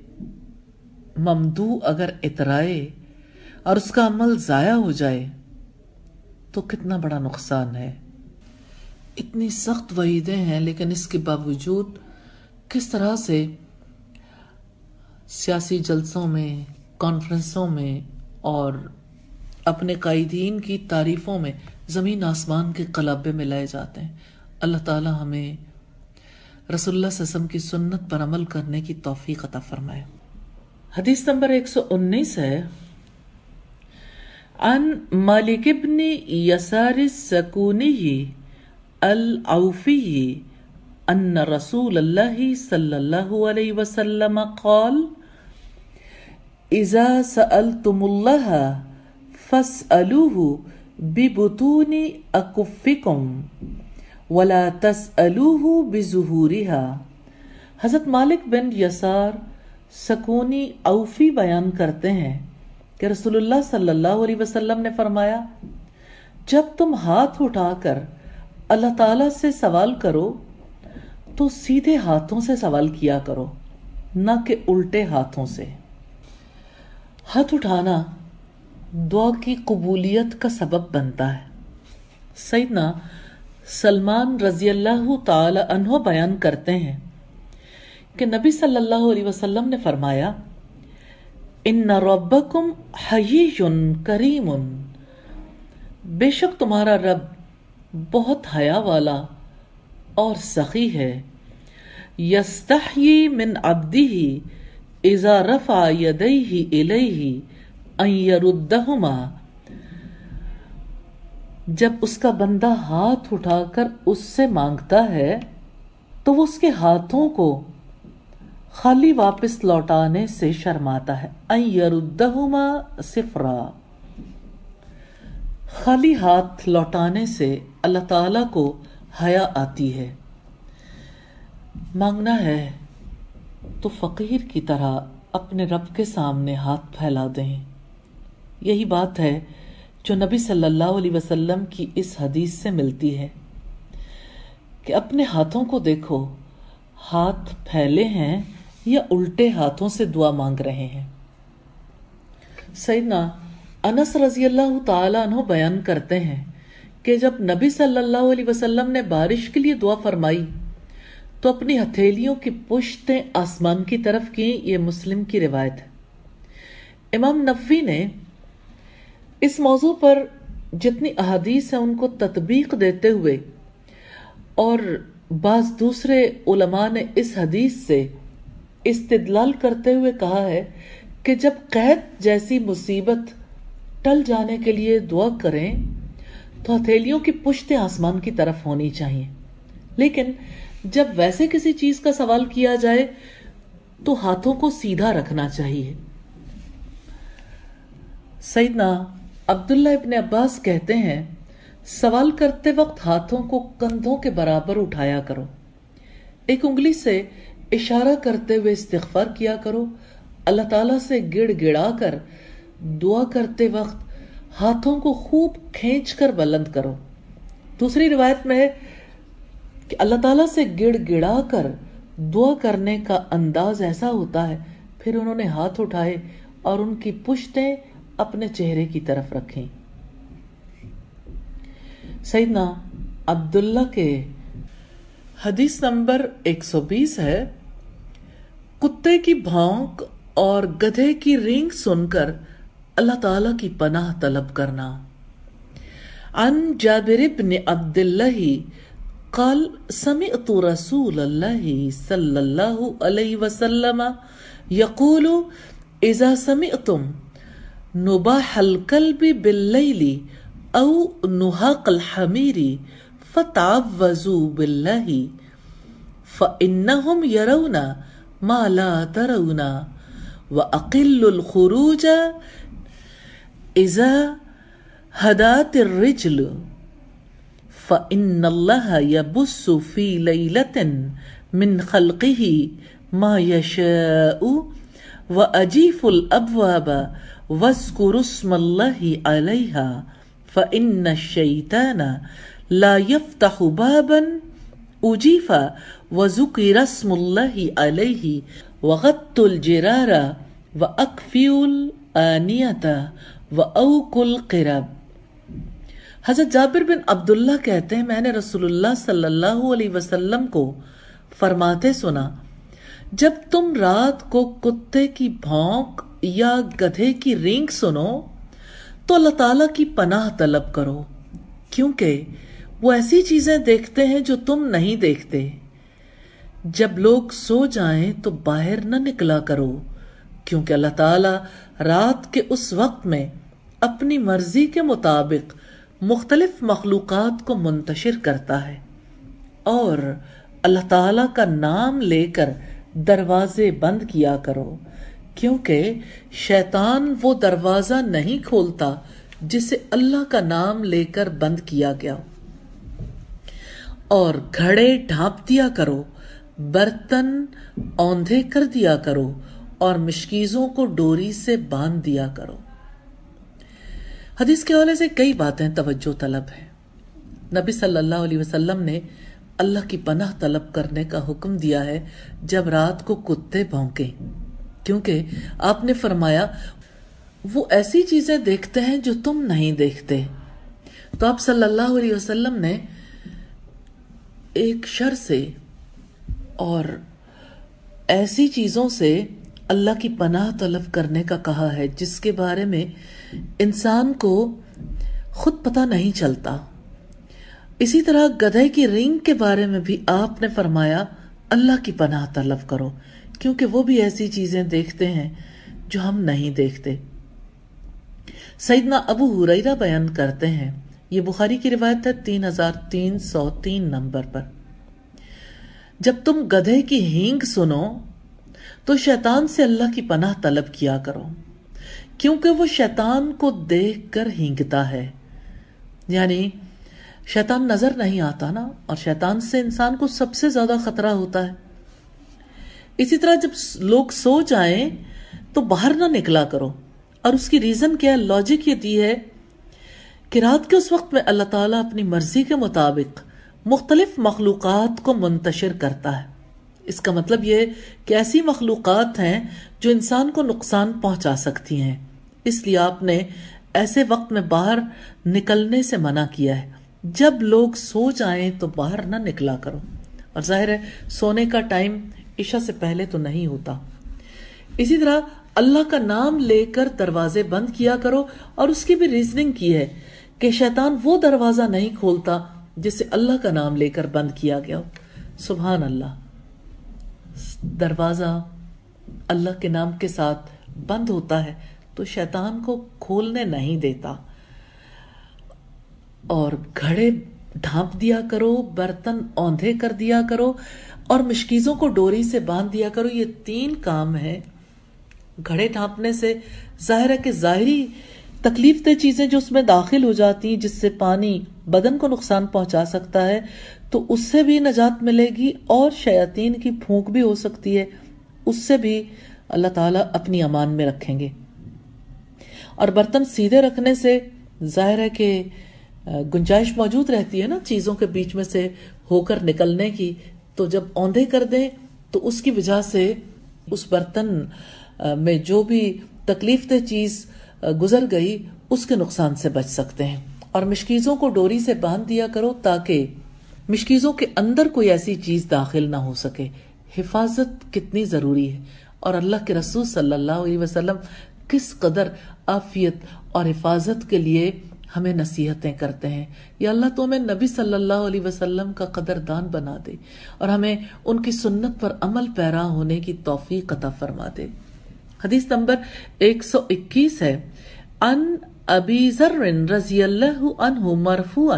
ममदू अगर इतराए और उसका अमल ज़ाया हो जाए तो कितना बड़ा नुकसान है। इतनी सख्त वईदें हैं, लेकिन इसके बावजूद किस तरह से सियासी जलसों में, कॉन्फ्रेंसों में और अपने कायदीन की तारीफों में ज़मीन आसमान के कलाबे में लाए जाते हैं। अल्लाह ताला हमें रसूलुल्लाह सल्लल्लाहु अलैहि वसल्लम की सुन्नत पर अमल करने की तौफीक अता फरमाए। हदीस नंबर एक सौ उन्नीस है, अन मालिक इब्न यसार सकूनी अल-औफी अन्न रसूलल्लाह सल्लल्लाहु अलैहि वसल्लम क़ाल इज़ा सअलतुमुल्लाह फस्अलूहु बिबुतूनि अकुफ़िकुम वला तस्अलूहु बिज़ुहूरिहा। हज़रत मालिक बिन यसार सकूनी औफी बयान करते हैं कि रसूलुल्लाह सल्लल्लाहु अलैहि वसल्लम ने फरमाया, जब तुम हाथ उठाकर अल्लाह ताला से सवाल करो तो सीधे हाथों से सवाल किया करो, न कि उल्टे हाथों से। हाथ उठाना दुआ की कबूलियत का सबब बनता है। सैयदना सलमान रज़ियल्लाहु ताला अन्हु बयान करते हैं कि नबी सल्लल्लाहु अलैहि वसल्लम ने फरमाया, इन्ना रब्बकुम हय्युन करीमुन, बेशक तुम्हारा रब बहुत हया वाला और सखी है। यस्तहयी मिन अब्दिही इज़ा रफ़ा यदैहि इलैहि अन यरुद्दहुमा, जब उसका बंदा हाथ उठाकर उससे मांगता है तो वो उसके हाथों को खाली वापस लौटाने से शर्माता है। अन यरुद्दहुमा सिफरा, खाली हाथ लौटाने से अल्लाह ताला को हया आती है। मांगना है तो फकीर की तरह अपने रब के सामने हाथ फैला दें। यही बात है जो नबी सल्लल्लाहु अलैहि वसल्लम की इस हदीस से मिलती है कि अपने हाथों को देखो, हाथ फैले हैं या उल्टे हाथों से दुआ मांग रहे हैं। सैयदना انس رضی اللہ تعالی عنہ بیان کرتے ہیں کہ جب نبی صلی اللہ علیہ وسلم نے بارش کے لیے دعا فرمائی تو اپنی ہتھیلیوں کی پشتیں آسمان کی طرف کی. یہ مسلم کی روایت ہے. امام نووی نے اس موضوع پر جتنی احادیث ہیں ان کو تطبیق دیتے ہوئے اور بعض دوسرے علماء نے اس حدیث سے استدلال کرتے ہوئے کہا ہے کہ جب قحط جیسی مصیبت ٹل جانے کے لیے دعا کریں تو ہتھیلیوں کی پشتیں آسمان کی طرف ہونی چاہیے، لیکن جب ویسے کسی چیز کا سوال کیا جائے تو ہاتھوں کو سیدھا رکھنا چاہیے. سیدنا عبداللہ ابن عباس کہتے ہیں سوال کرتے وقت ہاتھوں کو کندھوں کے برابر اٹھایا کرو، ایک انگلی سے اشارہ کرتے ہوئے استغفار کیا کرو، اللہ تعالیٰ سے گڑ گڑا کر دعا کرتے وقت ہاتھوں کو خوب کھینچ کر بلند کرو. دوسری روایت میں ہے کہ اللہ تعالیٰ سے گڑ گڑا کر دعا کرنے کا انداز ایسا ہوتا ہے. پھر انہوں نے ہاتھ اٹھائے اور ان کی پشتیں اپنے چہرے کی طرف رکھیں. سیدنا عبداللہ کے حدیث نمبر ایک سو بیس ہے، کتے کی بھونک اور گدھے کی رینگ سن کر اللہ تعالی کی پناہ طلب کرنا. عن جابر بن عبد اللہ قال سمعت رسول اللہ صلی اللہ علیہ وسلم یقول اذا سمعتم نباح الكلب باللیل او نہاق الحمیر فتعوذوا باللہ فإنهم يرون ما لا ترون وأقلوا الخروج اذا هدات الرجل فإن الله يبث في ليلة من خلقه ما يشاء وأجيف الأبواب واذكروا اسم الله عليها فإن الشيطان لا يفتح بابا أجيف وذكر اسم الله عليه وغطوا الجرار وأكفئوا الآنية وأوقوا القرب. حضرت جابر بن عبداللہ کہتے ہیں میں نے رسول اللہ صلی اللہ علیہ وسلم کو فرماتے سنا جب تم رات کو کتے کی بھونک یا گدھے کی رینگ سنو تو اللہ تعالیٰ کی پناہ طلب کرو، کیونکہ وہ ایسی چیزیں دیکھتے ہیں جو تم نہیں دیکھتے. جب لوگ سو جائیں تو باہر نہ نکلا کرو، کیونکہ اللہ تعالیٰ رات کے اس وقت میں اپنی مرضی کے مطابق مختلف مخلوقات کو منتشر کرتا ہے. اور اللہ تعالیٰ کا نام لے کر دروازے بند کیا کرو، کیونکہ شیطان وہ دروازہ نہیں کھولتا جسے اللہ کا نام لے کر بند کیا گیا. اور گھڑے ڈھانپ دیا کرو، برتن اوندھے کر دیا کرو اور مشکیزوں کو ڈوری سے باندھ دیا کرو. حدیث کے حوالے سے کئی باتیں توجہ طلب ہیں. نبی صلی اللہ علیہ وسلم نے اللہ کی پناہ طلب کرنے کا حکم دیا ہے جب رات کو کتے بھونکیں، کیونکہ آپ نے فرمایا وہ ایسی چیزیں دیکھتے ہیں جو تم نہیں دیکھتے. تو آپ صلی اللہ علیہ وسلم نے ایک شر سے اور ایسی چیزوں سے اللہ کی پناہ طلب کرنے کا کہا ہے جس کے بارے میں انسان کو خود پتہ نہیں چلتا. اسی طرح گدھے کی رینگ کے بارے میں بھی آپ نے فرمایا اللہ کی پناہ طلب کرو، کیونکہ وہ بھی ایسی چیزیں دیکھتے ہیں جو ہم نہیں دیکھتے. سیدنا ابو ہریرہ بیان کرتے ہیں، یہ بخاری کی روایت ہے تین ہزار تین سو تین نمبر پر، جب تم گدھے کی ہینگ سنو تو شیطان سے اللہ کی پناہ طلب کیا کرو، کیونکہ وہ شیطان کو دیکھ کر ہینگتا ہے. یعنی شیطان نظر نہیں آتا نا، اور شیطان سے انسان کو سب سے زیادہ خطرہ ہوتا ہے. اسی طرح جب لوگ سو جائیں تو باہر نہ نکلا کرو، اور اس کی ریزن کیا ہے؟ لاجک یہ دی ہے کہ رات کے اس وقت میں اللہ تعالیٰ اپنی مرضی کے مطابق مختلف مخلوقات کو منتشر کرتا ہے. اس کا مطلب یہ کہ ایسی مخلوقات ہیں جو انسان کو نقصان پہنچا سکتی ہیں، اس لیے آپ نے ایسے وقت میں باہر نکلنے سے منع کیا ہے. جب لوگ سو جائیں تو باہر نہ نکلا کرو، اور ظاہر ہے سونے کا ٹائم عشاء سے پہلے تو نہیں ہوتا. اسی طرح اللہ کا نام لے کر دروازے بند کیا کرو، اور اس کی بھی ریزننگ کی ہے کہ شیطان وہ دروازہ نہیں کھولتا جسے اللہ کا نام لے کر بند کیا گیا ہو. سبحان اللہ، دروازہ اللہ کے نام کے ساتھ بند ہوتا ہے تو شیطان کو کھولنے نہیں دیتا. اور گھڑے ڈھانپ دیا کرو، برتن اوندھے کر دیا کرو، اور مشکیزوں کو ڈوری سے باندھ دیا کرو. یہ تین کام ہیں. گھڑے ڈھانپنے سے ظاہر ہے کہ ظاہری تکلیف دہ چیزیں جو اس میں داخل ہو جاتی ہیں، جس سے پانی بدن کو نقصان پہنچا سکتا ہے، تو اس سے بھی نجات ملے گی، اور شیاطین کی پھونک بھی ہو سکتی ہے، اس سے بھی اللہ تعالیٰ اپنی امان میں رکھیں گے. اور برتن سیدھے رکھنے سے ظاہر ہے کہ گنجائش موجود رہتی ہے نا چیزوں کے بیچ میں سے ہو کر نکلنے کی. تو جب اوندھے کر دیں تو اس کی وجہ سے اس برتن میں جو بھی تکلیف دہ چیز گزر گئی اس کے نقصان سے بچ سکتے ہیں. اور مشکیزوں کو ڈوری سے باندھ دیا کرو تاکہ مشکیزوں کے اندر کوئی ایسی چیز داخل نہ ہو سکے. حفاظت کتنی ضروری ہے، اور اللہ کے رسول صلی اللہ علیہ وسلم کس قدر عافیت اور حفاظت کے لیے ہمیں نصیحتیں کرتے ہیں. یا اللہ تو ہمیں نبی صلی اللہ علیہ وسلم کا قدردان بنا دے، اور ہمیں ان کی سنت پر عمل پیرا ہونے کی توفیق عطا فرما دے. حدیث نمبر ایک سو اکیس ہے. ان ابی ذر رضی اللہ عنہ مرفوعا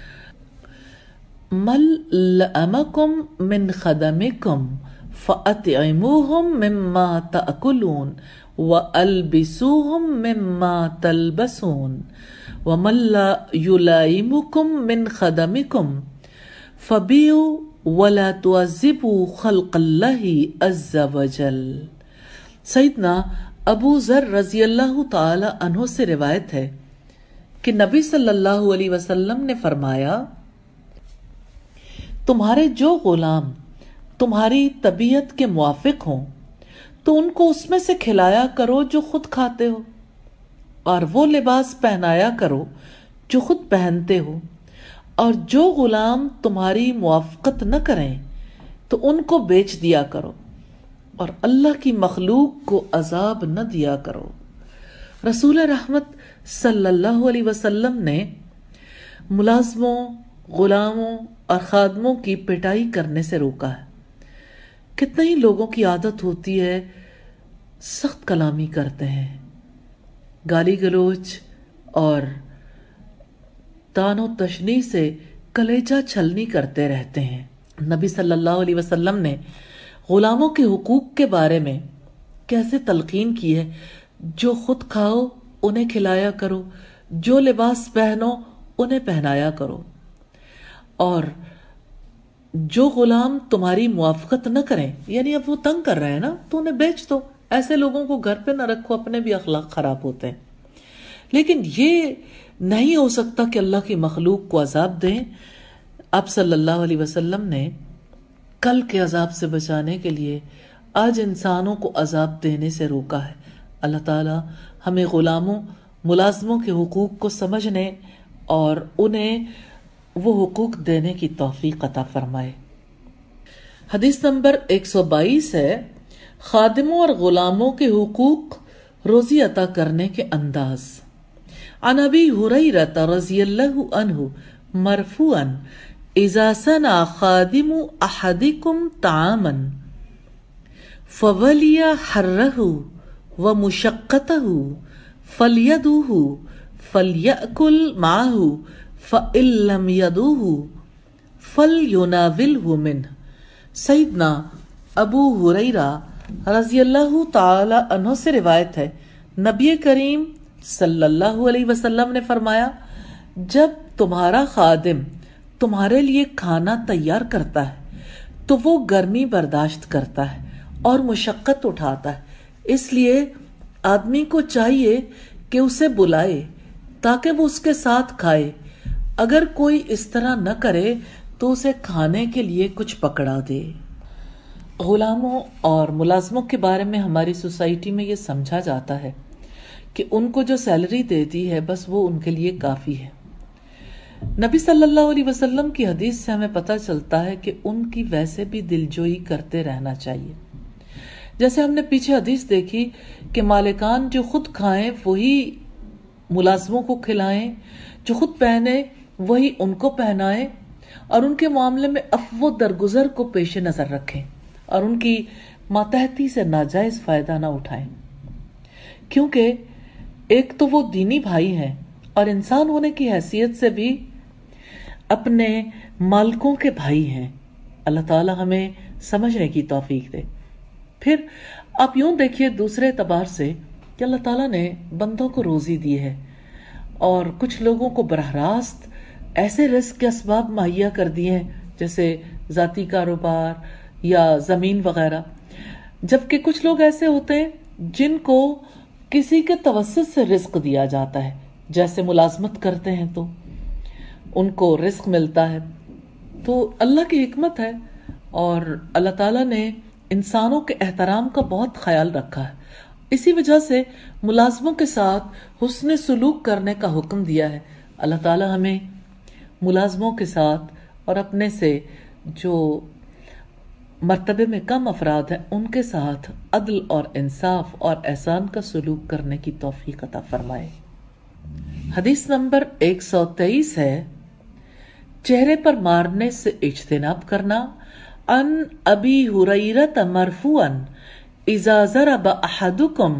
من لأمکم من خدمکم فأطعموہم مما تأکلون وألبسوہم مما تلبسون ومن لا یلائمکم من خدمکم فبیعوا ولا تعذبوا خلق اللہ عز وجل. سیدنا ابو ذر رضی اللہ تعالی عنہ سے روایت ہے کہ نبی صلی اللہ علیہ وسلم نے فرمایا، تمہارے جو غلام تمہاری طبیعت کے موافق ہوں تو ان کو اس میں سے کھلایا کرو جو خود کھاتے ہو، اور وہ لباس پہنایا کرو جو خود پہنتے ہو. اور جو غلام تمہاری موافقت نہ کریں تو ان کو بیچ دیا کرو، اور اللہ کی مخلوق کو عذاب نہ دیا کرو. رسول رحمت صلی اللہ علیہ وسلم نے ملازموں، غلاموں اور خادموں کی پٹائی کرنے سے روکا ہے. کتنے ہی لوگوں کی عادت ہوتی ہے سخت کلامی کرتے ہیں، گالی گلوچ اور تان و تشنیع سے کلیجہ چھلنی کرتے رہتے ہیں. نبی صلی اللہ علیہ وسلم نے غلاموں کے حقوق کے بارے میں کیسے تلقین کی ہے. جو خود کھاؤ انہیں کھلایا کرو، جو لباس پہنو انہیں پہنایا کرو، اور جو غلام تمہاری موافقت نہ کریں، یعنی اب وہ تنگ کر رہے ہیں نا تو انہیں بیچ دو. ایسے لوگوں کو گھر پہ نہ رکھو، اپنے بھی اخلاق خراب ہوتے ہیں. لیکن یہ نہیں ہو سکتا کہ اللہ کی مخلوق کو عذاب دیں. آپ صلی اللہ علیہ وسلم نے کل کے عذاب سے بچانے کے لیے آج انسانوں کو عذاب دینے سے روکا ہے. اللہ تعالی ہمیں غلاموں، ملازموں کے حقوق کو سمجھنے اور انہیں وہ حقوق دینے کی توفیق عطا فرمائے. حدیث نمبر ایک سو بائیس ہے. خادموں اور غلاموں کے حقوق روزی عطا کرنے کے انداز. عن ابی ہریرہ رضی اللہ عنہ مرفوعا اذا صنع خادم احدکم طعاما فولی حرہ ومشقتہ فلیدوہ فلیأکل معہ فإن لم یدوہ فلیناولہ منہ. سیدنا ابو ہریرہ رضی اللہ تعالی عنہ سے روایت ہے، نبی کریم صلی اللہ علیہ وسلم نے فرمایا، جب تمہارا خادم تمہارے لیے کھانا تیار کرتا ہے تو وہ گرمی برداشت کرتا ہے اور مشقت اٹھاتا ہے، اس لیے آدمی کو چاہیے کہ اسے بلائے تاکہ وہ اس کے ساتھ کھائے. اگر کوئی اس طرح نہ کرے تو اسے کھانے کے لیے کچھ پکڑا دے. غلاموں اور ملازموں کے بارے میں ہماری سوسائٹی میں یہ سمجھا جاتا ہے کہ ان کو جو سیلری دیتی ہے بس وہ ان کے لیے کافی ہے۔ نبی صلی اللہ علیہ وسلم کی حدیث سے ہمیں پتہ چلتا ہے کہ ان کی ویسے بھی دلجوئی کرتے رہنا چاہیے۔ جیسے ہم نے پیچھے حدیث دیکھی کہ مالکان جو خود کھائیں وہی ملازموں کو کھلائیں، جو خود پہنے وہی ان کو پہنائیں، اور ان کے معاملے میں عفو درگزر کو پیش نظر رکھیں اور ان کی ماتحتی سے ناجائز فائدہ نہ اٹھائیں، کیونکہ ایک تو وہ دینی بھائی ہیں اور انسان ہونے کی حیثیت سے بھی اپنے مالکوں کے بھائی ہیں۔ اللہ تعالی ہمیں سمجھنے کی توفیق دے۔ پھر آپ یوں دیکھیے دوسرے اعتبار سے کہ اللہ تعالیٰ نے بندوں کو روزی دی ہے اور کچھ لوگوں کو براہ راست ایسے رزق کے اسباب مہیا کر دیے ہیں جیسے ذاتی کاروبار یا زمین وغیرہ، جبکہ کچھ لوگ ایسے ہوتے ہیں جن کو کسی کے توسط سے رزق دیا جاتا ہے، جیسے ملازمت کرتے ہیں تو ان کو رزق ملتا ہے۔ تو اللہ کی حکمت ہے اور اللہ تعالیٰ نے انسانوں کے احترام کا بہت خیال رکھا ہے، اسی وجہ سے ملازموں کے ساتھ حسن سلوک کرنے کا حکم دیا ہے۔ اللہ تعالیٰ ہمیں ملازموں کے ساتھ اور اپنے سے جو مرتبے میں کم افراد ہیں ان کے ساتھ عدل اور انصاف اور احسان کا سلوک کرنے کی توفیق عطا فرمائے۔ حدیث نمبر ایک سو تیئیس ہے، چہرے پر مارنے سے اجتناب کرنا۔ ان ابی ہریرہ مرفوعا اذا ضرب احدکم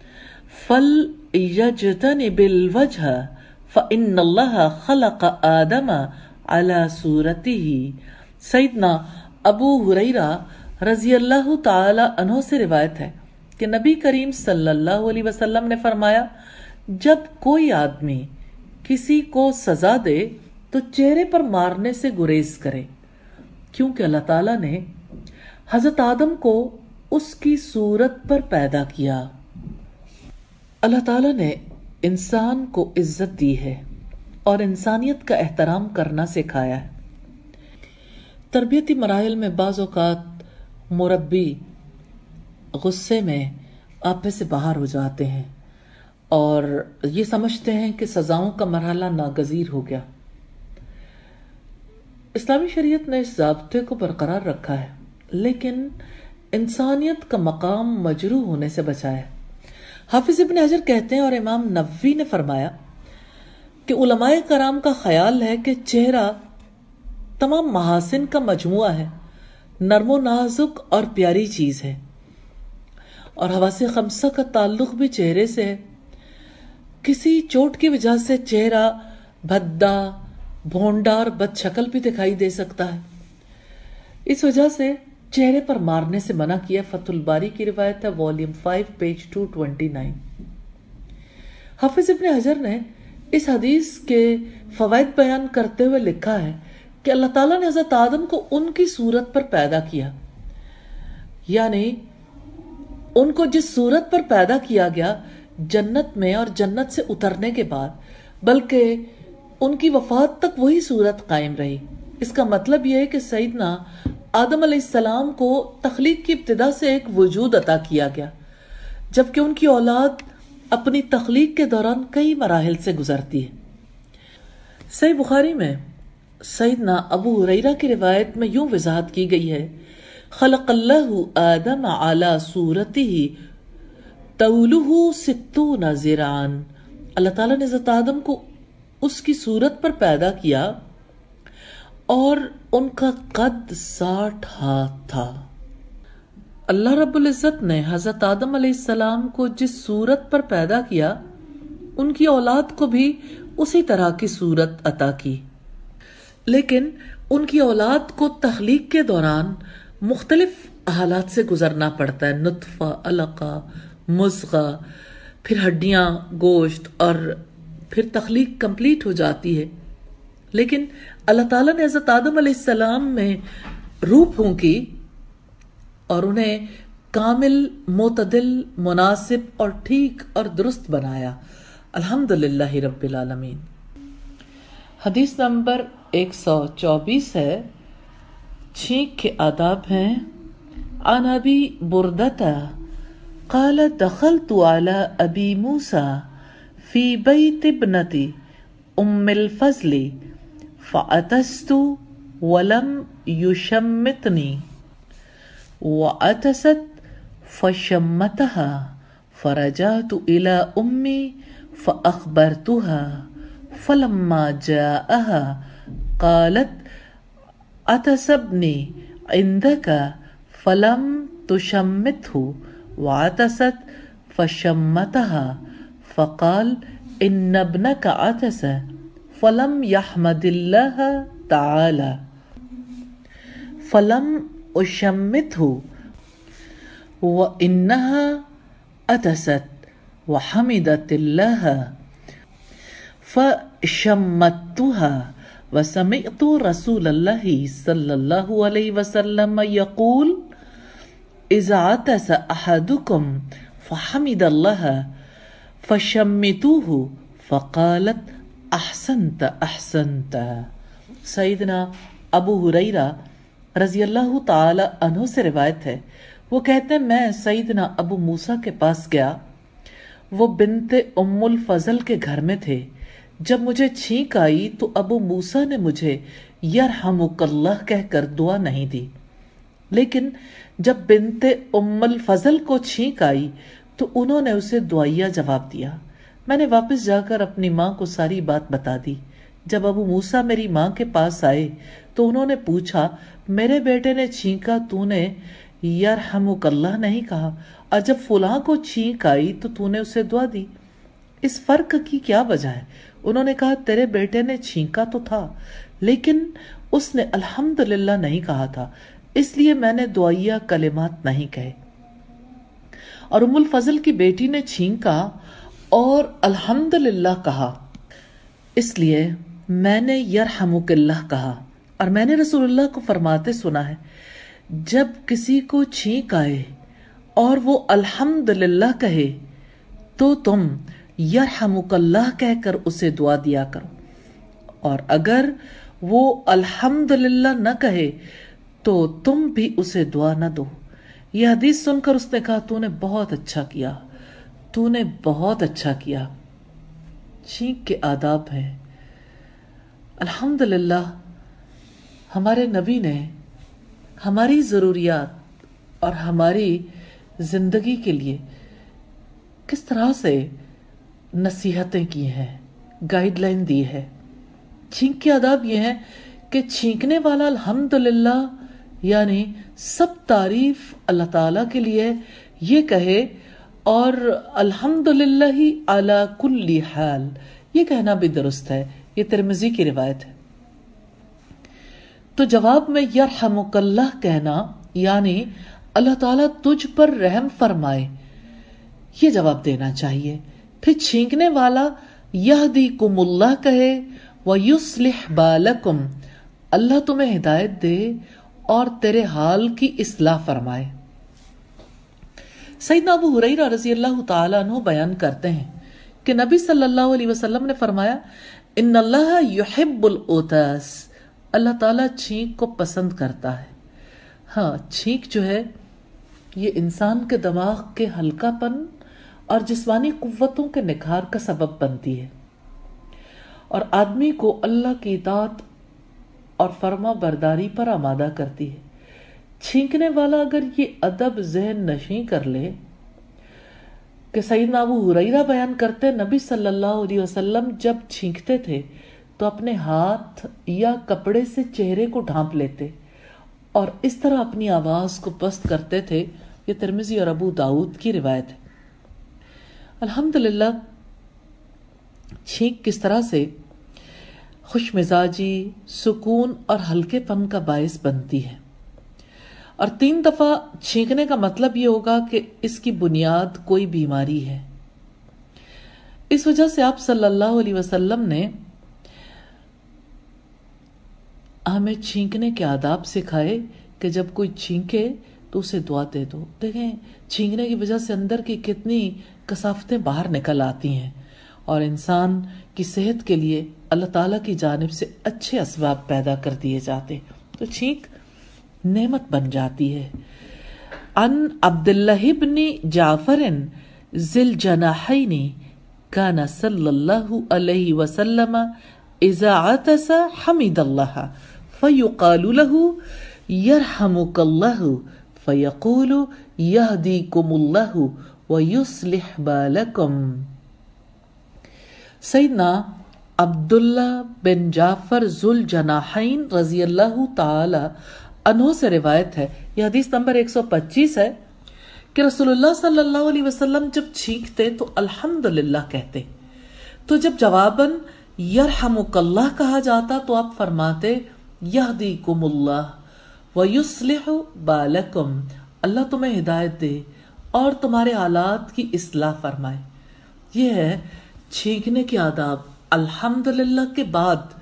فلیجتنب الوجہ فإن اللہ خلق آدم علی صورته۔ سیدنا ابو ہریرہ رضی اللہ تعالی عنہ سے روایت ہے کہ نبی کریم صلی اللہ علیہ وسلم نے فرمایا، جب کوئی آدمی کسی کو سزا دے تو چہرے پر مارنے سے گریز کرے، کیونکہ اللہ تعالیٰ نے حضرت آدم کو اس کی صورت پر پیدا کیا۔ اللہ تعالیٰ نے انسان کو عزت دی ہے اور انسانیت کا احترام کرنا سکھایا ہے۔ تربیتی مراحل میں بعض اوقات مربی غصے میں آپے سے باہر ہو جاتے ہیں اور یہ سمجھتے ہیں کہ سزاؤں کا مرحلہ ناگزیر ہو گیا۔ اسلامی شریعت نے اس ضابطے کو برقرار رکھا ہے، لیکن انسانیت کا مقام مجروح ہونے سے بچایا ہے۔ حافظ ابن حجر کہتے ہیں اور امام نووی نے فرمایا کہ علماء کرام کا خیال ہے کہ چہرہ تمام محاسن کا مجموعہ ہے، نرم و نازک اور پیاری چیز ہے، اور حواس خمسہ کا تعلق بھی چہرے سے ہے۔ کسی چوٹ کی وجہ سے چہرہ بھدا، بھونڈا اور بد شکل بھی دکھائی دے سکتا ہے، اس وجہ سے چہرے پر مارنے سے منع کیا۔ فتح الباری کی روایت ہے، volume five page two twenty nine. حافظ ابن حجر نے اس حدیث کے فوائد بیان کرتے ہوئے لکھا ہے کہ اللہ تعالیٰ نے حضرت آدم کو ان کی صورت پر پیدا کیا، یعنی ان کو جس صورت پر پیدا کیا گیا جنت میں اور جنت سے اترنے کے بعد، بلکہ ان کی وفات تک وہی صورت قائم رہی۔ اس کا مطلب یہ ہے کہ سیدنا آدم علیہ السلام کو تخلیق کی ابتدا سے ایک وجود عطا کیا گیا، جبکہ ان کی اولاد اپنی تخلیق کے دوران کئی مراحل سے گزرتی ہے۔ صحیح بخاری میں سیدنا ابو ہریرہ کی روایت میں یوں وضاحت کی گئی ہے، خلق اللہ آدم علی صورته طولہ ستون ذراعا۔ اللہ تعالیٰ نے حضرت آدم کو اس کی صورت پر پیدا کیا اور ان کا قد ساٹھ ہاتھ تھا۔ اللہ رب العزت نے حضرت آدم علیہ السلام کو جس صورت پر پیدا کیا ان کی اولاد کو بھی اسی طرح کی صورت عطا کی، لیکن ان کی اولاد کو تخلیق کے دوران مختلف حالات سے گزرنا پڑتا ہے، نطفہ، علقہ، مضغہ، پھر ہڈیاں، گوشت، اور پھر تخلیق کمپلیٹ ہو جاتی ہے۔ لیکن اللہ تعالیٰ نے حضرت آدم علیہ السلام میں روح پھونکی اور انہیں کامل، معتدل، مناسب اور ٹھیک اور درست بنایا۔ الحمدللہ رب العالمین۔ حدیث نمبر ایک سو چوبیس ہے، چھینک کے آداب ہیں۔ عن ابی بردۃ قال دخلت على أبي موسى في بيت ابنتي أم الفضل فعطست ولم يشمتني وعطست فشمتها فرجعت إلى أمي فأخبرتها فلما جاءها قالت عطس ابني عندك فلم تشمته وعطست فشمتها فقال إن ابنك عطس فلم يحمد الله تعالى فلم أشمته وإنها عطست وحمدت الله فشمتها وسمعت رسول الله صلى الله عليه وسلم يقول إذا عطس أحدكم فحمد الله فشمتوه فقالت احسنت احسنت۔ سیدنا ابو ہریرہ رضی اللہ تعالی عنہ سے روایت ہے، وہ کہتے ہیں میں سیدنا ابو موسیٰ کے پاس گیا، وہ بنت ام الفضل کے گھر میں تھے۔ جب مجھے چھینک آئی تو ابو موسیٰ نے مجھے یرحمک اللہ کہہ کر دعا نہیں دی، لیکن جب بنت ام الفضل کو چھینک آئی تو انہوں نے اسے دعائیہ جواب دیا۔ میں نے واپس جا کر اپنی ماں کو ساری بات بتا دی۔ جب ابو موسیٰ میری ماں کے پاس آئے تو انہوں نے پوچھا، میرے بیٹے نے چھینکا، تو نے یرحمک اللہ نہیں کہا، اور جب فلاں کو چھینک آئی تو تو نے اسے دعا دی، اس فرق کی کیا وجہ ہے؟ انہوں نے کہا، تیرے بیٹے نے چھینکا تو تھا لیکن اس نے الحمدللہ نہیں کہا تھا، اس لیے میں نے دعائیہ کلمات نہیں کہے، اور ام الفضل کی بیٹی نے چھینکا اور الحمدللہ کہا، اس لیے میں نے یرحمک اللہ کہا۔ اور میں نے رسول اللہ کو فرماتے سنا ہے، جب کسی کو چھینک آئے اور وہ الحمدللہ کہے تو تم یرحمک اللہ کہہ کر اسے دعا دیا کرو، اور اگر وہ الحمدللہ نہ کہے تو تم بھی اسے دعا نہ دو۔ یہ حدیث سن کر اس نے کہا، تو نے بہت اچھا کیا، تو نے بہت اچھا کیا۔ چھینک کے آداب ہیں۔ الحمدللہ ہمارے نبی نے ہماری ضروریات اور ہماری زندگی کے لیے کس طرح سے نصیحتیں کی ہیں، گائیڈ لائن دی ہے۔ چھینک کے آداب یہ ہیں کہ چھینکنے والا الحمدللہ یعنی سب تعریف اللہ تعالیٰ کے لیے یہ کہے، اور الحمدللہ علی کل حال یہ کہنا بھی درست ہے، یہ ترمذی کی روایت ہے۔ تو جواب میں یرحمک اللہ کہنا یعنی اللہ تعالیٰ تجھ پر رحم فرمائے، یہ جواب دینا چاہیے۔ پھر چھینکنے والا یہدیکم اللہ کہے ویصلح بالکم، اللہ تمہیں ہدایت دے اور تیرے حال کی اصلاح فرمائے۔ سیدنا ابو ہریرہ رضی اللہ تعالیٰ عنہ بیان کرتے ہیں کہ نبی صلی اللہ علیہ وسلم نے فرمایا، ان اللہ یحب العطاس، اللہ تعالیٰ چھینک کو پسند کرتا ہے۔ ہاں، چھینک جو ہے یہ انسان کے دماغ کے ہلکا پن اور جسمانی قوتوں کے نکھار کا سبب بنتی ہے، اور آدمی کو اللہ کی اطاعت اور فرما برداری پر آمادہ کرتی ہے۔ چھینکنے والا اگر یہ ادب ذہن نشیں کر لے کہ سیدنا ابو ہریرہ بیان کرتے، نبی صلی اللہ علیہ وسلم جب چھینکتے تھے تو اپنے ہاتھ یا کپڑے سے چہرے کو ڈھانپ لیتے اور اس طرح اپنی آواز کو پست کرتے تھے۔ یہ ترمذی اور ابو داؤد کی روایت ہے۔ الحمدللہ چھینک کس طرح سے خوش مزاجی، سکون اور ہلکے پن کا باعث بنتی ہے، اور تین دفعہ چھینکنے کا مطلب یہ ہوگا کہ اس کی بنیاد کوئی بیماری ہے۔ اس وجہ سے آپ صلی اللہ علیہ وسلم نے ہمیں چھینکنے کے آداب سکھائے کہ جب کوئی چھینکے تو اسے دعا دے دو۔ دیکھیں چھینکنے کی وجہ سے اندر کی کتنی کثافتیں باہر نکل آتی ہیں، اور انسان کی صحت کے لیے اللہ تعالیٰ کی جانب سے اچھے اسباب پیدا کر دیے جاتے، تو چھینک نعمت بن جاتی ہے۔ عن عبداللہ ابن جعفر ذی الجناحین کان صلی اللہ علیہ وسلم اذا عطس حمد اللہ فیقال له یرحمک اللہ فیقول یہدیکم اللہ ویصلح بالکم. سیدنا عبداللہ بن جعفر ذو الجناحین رضی اللہ تعالی عنہ سے روایت ہے، یہ حدیث نمبر ایک سو پچیس ہے، کہ رسول اللہ صلی اللہ علیہ وسلم جب چھینکتے تو الحمدللہ کہتے، تو جب جواباً یرحمک اللہ کہا جاتا تو آپ فرماتے یہدیکم اللہ ویصلح بالکم، اللہ تمہیں ہدایت دے اور تمہارے حالات کی اصلاح فرمائے. یہ ہے چھینکنے کے آداب. الحمدللہ کے بعد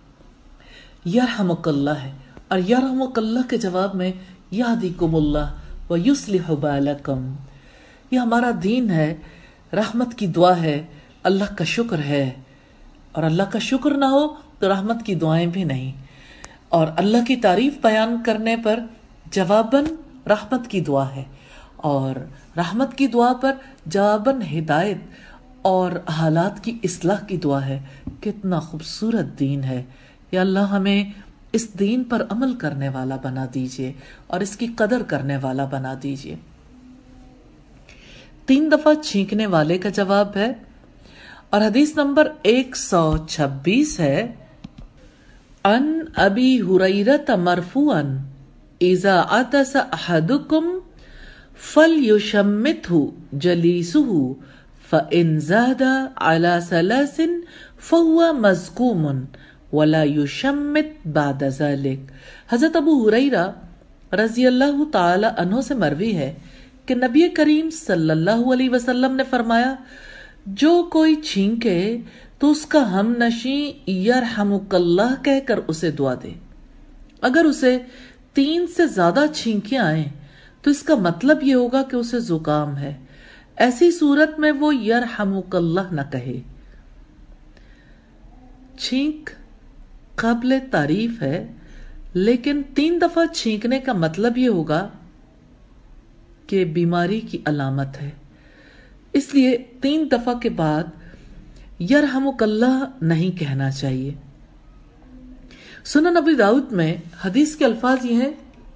یرحمک اللہ ہے، اور یرحمک اللہ کے جواب میں یہدیکم اللہ ویصلح بالکم. یہ ہمارا دین ہے، رحمت کی دعا ہے، اللہ کا شکر ہے، اور اللہ کا شکر نہ ہو تو رحمت کی دعائیں بھی نہیں. اور اللہ کی تعریف بیان کرنے پر جواباً رحمت کی دعا ہے، اور رحمت کی دعا پر جواباً ہدایت اور حالات کی اصلاح کی دعا ہے. کتنا خوبصورت دین ہے. یا اللہ ہمیں اس دین پر عمل کرنے والا بنا دیجئے اور اس کی قدر کرنے والا بنا دیجئے. تین دفعہ چھینکنے والے کا جواب ہے، اور حدیث نمبر ایک سو چھبیس ہے، عن ابی ہریرہ مرفوعا اذا عطس احدکم فلیشمته جلیسہ فإن زاد على ثلاث فهو مزکوم ولا یشمت بعد ذلك. حضرت ابو ہریرہ رضی اللہ تعالی عنہ سے مروی ہے کہ نبی کریم صلی اللہ علیہ وسلم نے فرمایا، جو کوئی چھینکے تو اس کا ہم نشیں یرحمک اللہ کہہ کر اسے دعا دے. اگر اسے تین سے زیادہ چھینکیاں آئیں تو اس کا مطلب یہ ہوگا کہ اسے زکام ہے. ایسی صورت میں وہ یرحمک اللہ نہ کہے. چھینک قابل تعریف ہے، لیکن تین دفعہ چھینکنے کا مطلب یہ ہوگا کہ بیماری کی علامت ہے، اس لیے تین دفعہ کے بعد یرحمک اللہ نہیں کہنا چاہیے. سنن ابی داؤد میں حدیث کے الفاظ یہ ہیں،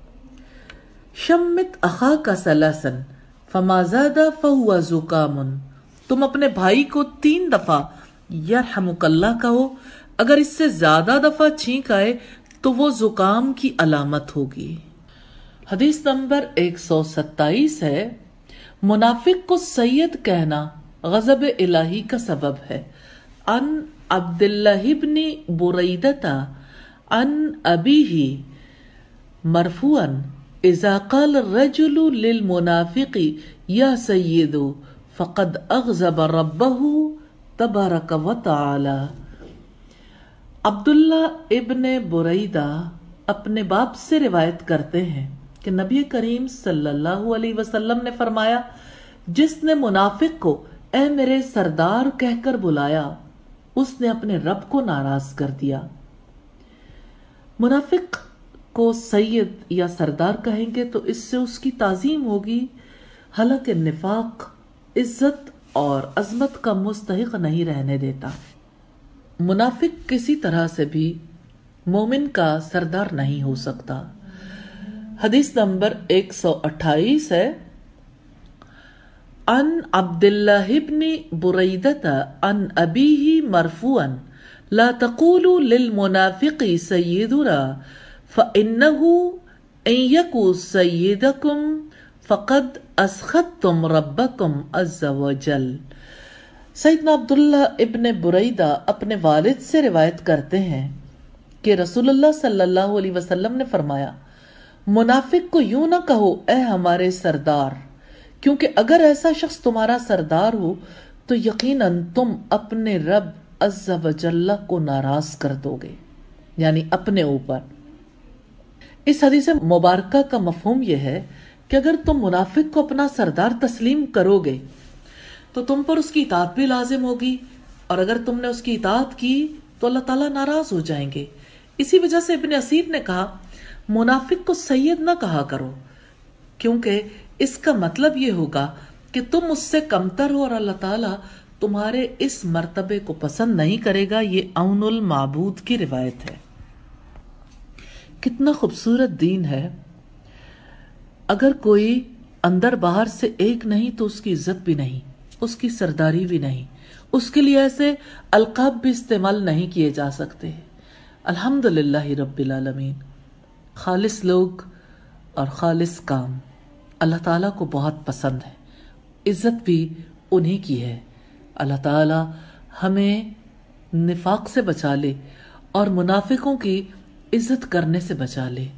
شمت اخاک ثلاثا فما زاد فہو زکام. تم اپنے بھائی کو تین دفعہ یرحمک اللہ کہو، اگر اس سے زیادہ دفعہ چھینک آئے تو وہ زکام کی علامت ہوگی. حدیث نمبر ایک سو ستائیس ہے، منافق کو سید کہنا غضب الہی کا سبب ہے. عن عبداللہ ابن بریدہ عن ابیہ مرفوعا اذا قال الرجل للمنافق یا سید فقد اغضب ربہ تبارک و تعالی. عبداللہ ابن بریدہ اپنے باپ سے روایت کرتے ہیں کہ نبی کریم صلی اللہ علیہ وسلم نے فرمایا، جس نے منافق کو اے میرے سردار کہہ کر بلایا اس نے اپنے رب کو ناراض کر دیا. منافق کو سید یا سردار کہیں گے تو اس سے اس کی تعظیم ہوگی، حالانکہ نفاق عزت اور عظمت کا مستحق نہیں رہنے دیتا. منافق کسی طرح سے بھی مومن کا سردار نہیں ہو سکتا. حدیث نمبر ایک سو اٹھائیس ہے، عن عبداللہ ابن بریدہ عن ابیہ مرفوعا لا تقولوا للمنافق سیدنا فإنه ان یکو سیدکم فقد اسخطتم ربکم عز وجل. سیدنا عبداللہ ابن بریدہ اپنے والد سے روایت کرتے ہیں کہ رسول اللہ صلی اللہ علیہ وسلم نے فرمایا، منافق کو یوں نہ کہو اے ہمارے سردار، کیونکہ اگر ایسا شخص تمہارا سردار ہو تو یقیناً تم اپنے رب عز و جل کو ناراض کر دو گے، یعنی اپنے اوپر. اس حدیث مبارکہ کا مفہوم یہ ہے کہ اگر تم منافق کو اپنا سردار تسلیم کرو گے تو تم پر اس کی اطاعت بھی لازم ہوگی، اور اگر تم نے اس کی اطاعت کی تو اللہ تعالیٰ ناراض ہو جائیں گے. اسی وجہ سے ابن اسیر نے کہا، منافق کو سید نہ کہا کرو، کیونکہ اس کا مطلب یہ ہوگا کہ تم اس سے کمتر ہو اور اللہ تعالیٰ تمہارے اس مرتبے کو پسند نہیں کرے گا. یہ اون المعبود کی روایت ہے. کتنا خوبصورت دین ہے. اگر کوئی اندر باہر سے ایک نہیں تو اس کی عزت بھی نہیں، اس کی سرداری بھی نہیں، اس کے لیے ایسے القاب بھی استعمال نہیں کیے جا سکتے. الحمدللہ رب العالمین. خالص لوگ اور خالص کام اللہ تعالیٰ کو بہت پسند ہے. عزت بھی انہی کی ہے. اللہ تعالیٰ ہمیں نفاق سے بچا لے اور منافقوں کی عزت کرنے سے بچا لے.